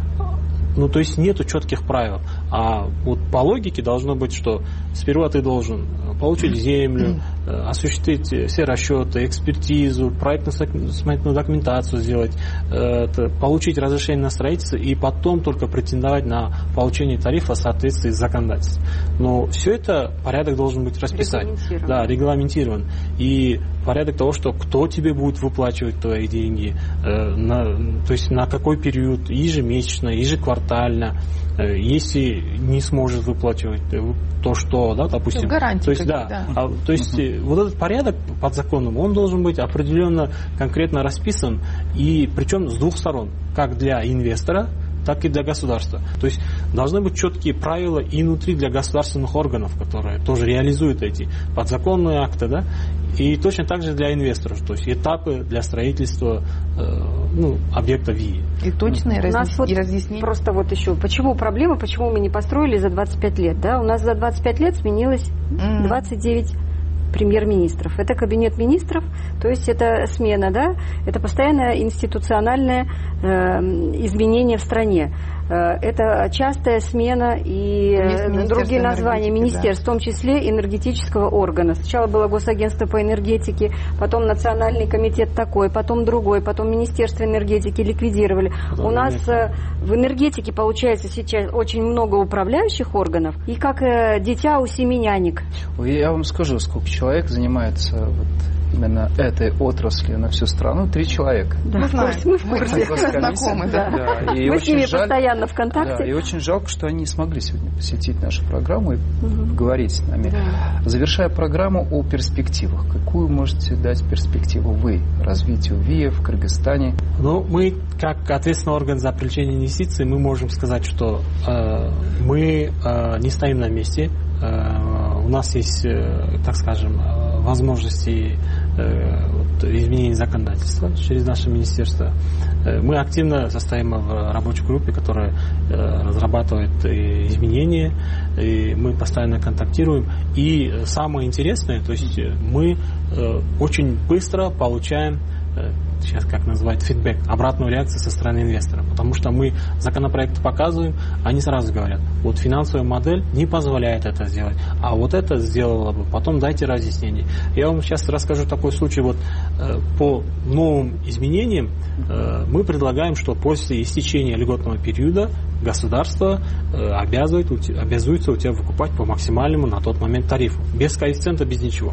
Ну, то есть нету четких правил. А вот по логике должно быть, что сперва ты должен получить землю, осуществить все расчеты, экспертизу, проектно-сметную документацию сделать, получить разрешение на строительство и потом только претендовать на получение тарифа в соответствии с законодательством. Но все это порядок должен быть расписан. Да, регламентирован. И порядок того, что кто тебе будет выплачивать твои деньги, на, то есть на какой период, ежемесячно, ежеквартально, если не сможет выплачивать то, что, да, допустим, гарантии то есть, да, да. А, то есть uh-huh. вот этот порядок под законом, он должен быть определенно конкретно расписан, и причем с двух сторон, как для инвестора, так и для государства. То есть должны быть четкие правила и внутри для государственных органов, которые тоже реализуют эти подзаконные акты, да, и точно так же для инвесторов, то есть этапы для строительства э, ну, объекта ВИИ. И точные разъяс... разъяснения. Вот разъяснения. Просто вот еще, почему проблема, почему мы не построили за двадцать пять лет, да? У нас за двадцать пять лет сменилось двадцать девять премьер-министров. Это кабинет министров, то есть это смена, да, это постоянное институциональное э, изменение в стране. Это частая смена и другие названия министерств, да. В том числе энергетического органа. Сначала было Госагентство по энергетике, потом Национальный комитет такой, потом другой, потом Министерство энергетики ликвидировали. Да, У нас нет. в энергетике получается сейчас очень много управляющих органов, и как дитя у семи нянек. Я вам скажу, сколько человек занимается вот именно этой отраслью на всю страну. Три человека. Да, мы знаем, мы в курсе, знакомы, да. Да. И мы с ними жаль, постоянно в контакте. Да, и очень жалко, что они не смогли сегодня посетить нашу программу и угу. поговорить с нами. Да. Завершая программу о перспективах, какую можете дать перспективу вы развитию ВИА в Кыргызстане? Ну, мы, как ответственный орган за привлечение инвестиций, мы можем сказать, что э, мы э, не стоим на месте. Э, у нас есть, э, так скажем, возможности вот, изменения законодательства через наше министерство. Мы активно состоим в рабочей группе, которая разрабатывает изменения, и мы постоянно контактируем. И самое интересное, то есть мы очень быстро получаем, сейчас как называют, фидбэк, обратную реакцию со стороны инвестора. Потому что мы законопроекты показываем, они сразу говорят, вот финансовая модель не позволяет это сделать, а вот это сделала бы, потом дайте разъяснение. Я вам сейчас расскажу такой случай. Вот э, по новым изменениям э, мы предлагаем, что после истечения льготного периода государство э, обязывает, обязуется у тебя выкупать по максимальному на тот момент тарифу, без коэффициента, без ничего.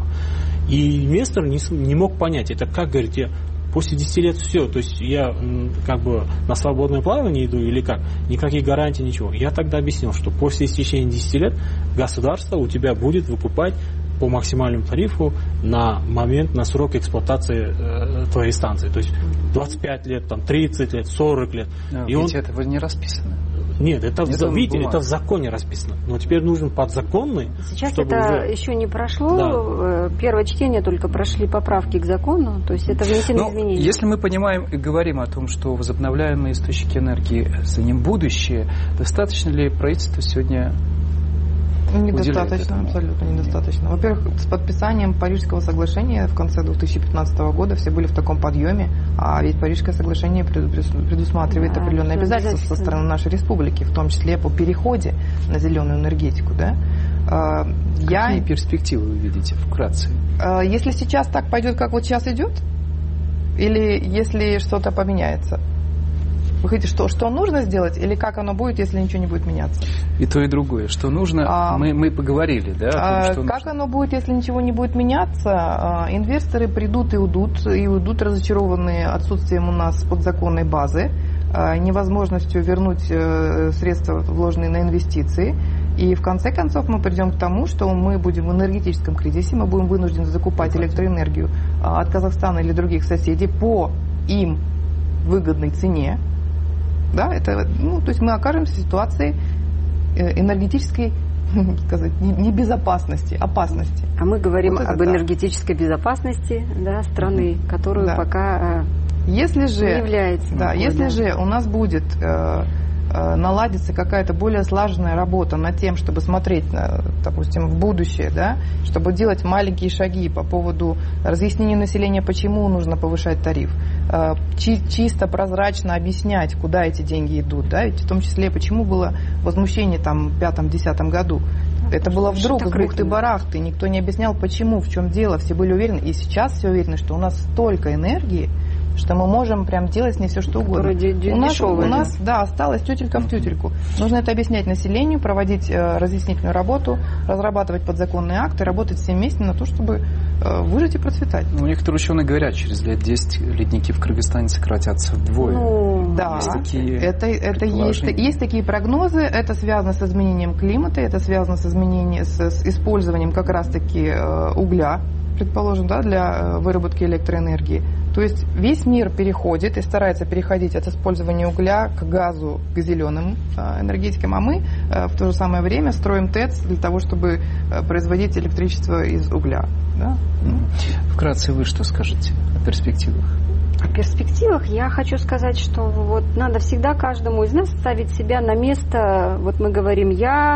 И инвестор не, не мог понять, это как, говорит, я после десяти лет все, то есть я как бы на свободное плавание иду или как, никаких гарантий, ничего. Я тогда объяснил, что после истечения десяти лет государство у тебя будет выкупать по максимальному тарифу на момент, на срок эксплуатации э, твоей станции. То есть двадцать пять лет, там, тридцать лет, сорок лет. Но, и ведь он... этого не расписано. Нет, это, это, в, видите, это в законе расписано. Но теперь нужен подзаконный. Сейчас это уже... еще не прошло. Да. Первое чтение, только прошли поправки к закону. То есть это внесены Но изменения. Если мы понимаем и говорим о том, что возобновляемые источники энергии за ним будущее, достаточно ли правительство сегодня... Недостаточно, абсолютно недостаточно. Во-первых, с подписанием Парижского соглашения в конце две тысячи пятнадцатого года все были в таком подъеме, а ведь Парижское соглашение предусматривает да, определенные обязательства со стороны нашей республики, в том числе по переходе на зеленую энергетику. Да? Какие Я... перспективы вы видите вкратце? Если сейчас так пойдет, как вот сейчас идет, или если что-то поменяется? Вы хотите, что, что нужно сделать, или как оно будет, если ничего не будет меняться? И то, и другое. Что нужно, а, мы, мы поговорили, да? О том, что как нужно. Оно будет, если ничего не будет меняться? Инвесторы придут и уйдут, и уйдут разочарованные отсутствием у нас подзаконной базы, невозможностью вернуть средства, вложенные на инвестиции. И в конце концов мы придем к тому, что мы будем в энергетическом кризисе, мы будем вынуждены закупать электроэнергию от Казахстана или других соседей по им выгодной цене. Да, это, ну, то есть мы окажемся в ситуации энергетической, сказать, небезопасности, опасности. А мы говорим вот об да. энергетической безопасности, да, страны, которую да. пока если же, не является. Да, такой, если да. же у нас будет э, э, наладиться какая-то более слаженная работа над тем, чтобы смотреть, на, допустим, в будущее, да, чтобы делать маленькие шаги по поводу разъяснения населения, почему нужно повышать тариф, э, чи- чисто прозрачно объяснять, куда эти деньги идут, да, ведь в том числе, почему было возмущение там в пятом-десятом году. Это было вдруг с бухты-барахты, никто не объяснял, почему, в чем дело, все были уверены. И сейчас все уверены, что у нас столько энергии, что мы можем прям делать с ней все, что угодно. У нас, у нас, да, осталась тютелька в тютельку. Нужно это объяснять населению, проводить э, разъяснительную работу, разрабатывать подзаконные акты, работать все вместе на то, чтобы э, выжить и процветать. Ну, некоторые ученые говорят, через лет десять ледники в Кыргызстане сократятся вдвое. Ну, да, есть такие это, это есть, есть такие прогнозы, это связано с изменением климата, это связано с изменением, с, с использованием как раз-таки э, угля, предположим, да, для выработки электроэнергии. То есть весь мир переходит и старается переходить от использования угля к газу, к зеленым энергетикам, а мы в то же самое время строим ТЭЦ для того, чтобы производить электричество из угля. Да? Вкратце вы что скажете о перспективах? О перспективах я хочу сказать, что вот надо всегда каждому из нас ставить себя на место, вот мы говорим «я»,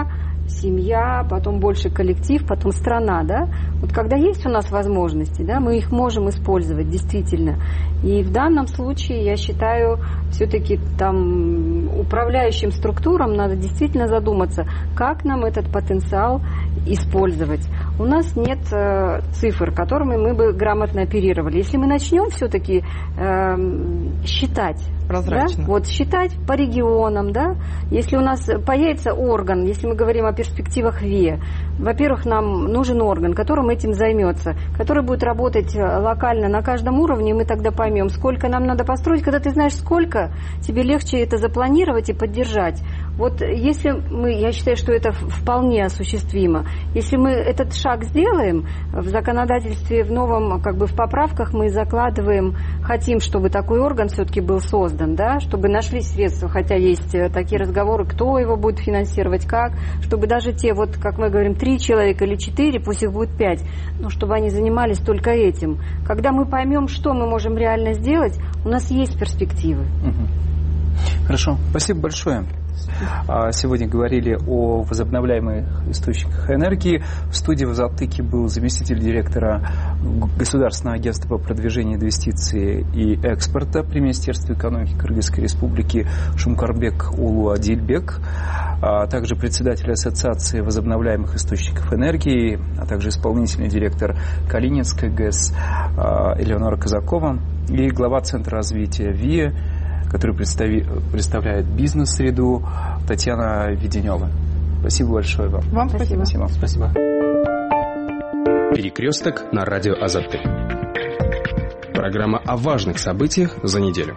семья, потом больше коллектив, потом страна, да. Вот когда есть у нас возможности, да, мы их можем использовать действительно. И в данном случае, я считаю, все-таки там управляющим структурам надо действительно задуматься, как нам этот потенциал использовать. У нас нет э, цифр, которыми мы бы грамотно оперировали. Если мы начнем все-таки э, считать, прозрачно. Да? Вот считать по регионам, да, если у нас появится орган, если мы говорим о перспективах ВИЭ, во-первых, нам нужен орган, которым этим займется, который будет работать локально на каждом уровне, и мы тогда поймем, сколько нам надо построить. Когда ты знаешь сколько, тебе легче это запланировать и поддержать. Вот если мы, я считаю, что это вполне осуществимо. Если мы этот шаг сделаем, в законодательстве, в новом, как бы в поправках мы закладываем, хотим, чтобы такой орган все-таки был создан, да, чтобы нашли средства, хотя есть такие разговоры, кто его будет финансировать, как, чтобы даже те, вот, как мы говорим, три человека или четыре, пусть их будет пять, но чтобы они занимались только этим. Когда мы поймем, что мы можем реально сделать, у нас есть перспективы. Хорошо, спасибо большое. Сегодня говорили о возобновляемых источниках энергии. В студии в Азаттыке был заместитель директора Государственного агентства по продвижению инвестиций и экспорта при Министерстве экономики Кыргызской Республики Шумкарбек Улу Адильбек, а также председатель Ассоциации возобновляемых источников энергии, а также исполнительный директор Калининской ГЭС Элеонора Казакова и глава Центра развития ВИЭ, который представляет бизнес-среду, Татьяна Веденева. Спасибо большое вам. Вам спасибо. Спасибо. Спасибо. Перекресток на радио Азаттык. Программа о важных событиях за неделю.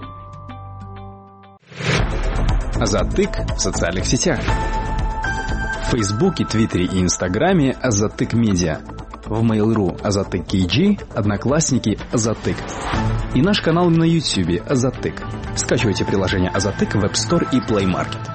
Азаттык в социальных сетях. В Фейсбуке, Твиттере и Инстаграме Азаттык Медиа. В Mail.ru Азаттык кей джи, Одноклассники Азаттык. И наш канал на Ютьюбе Азаттык. Скачивайте приложение Азаттык в App Store и Play Market.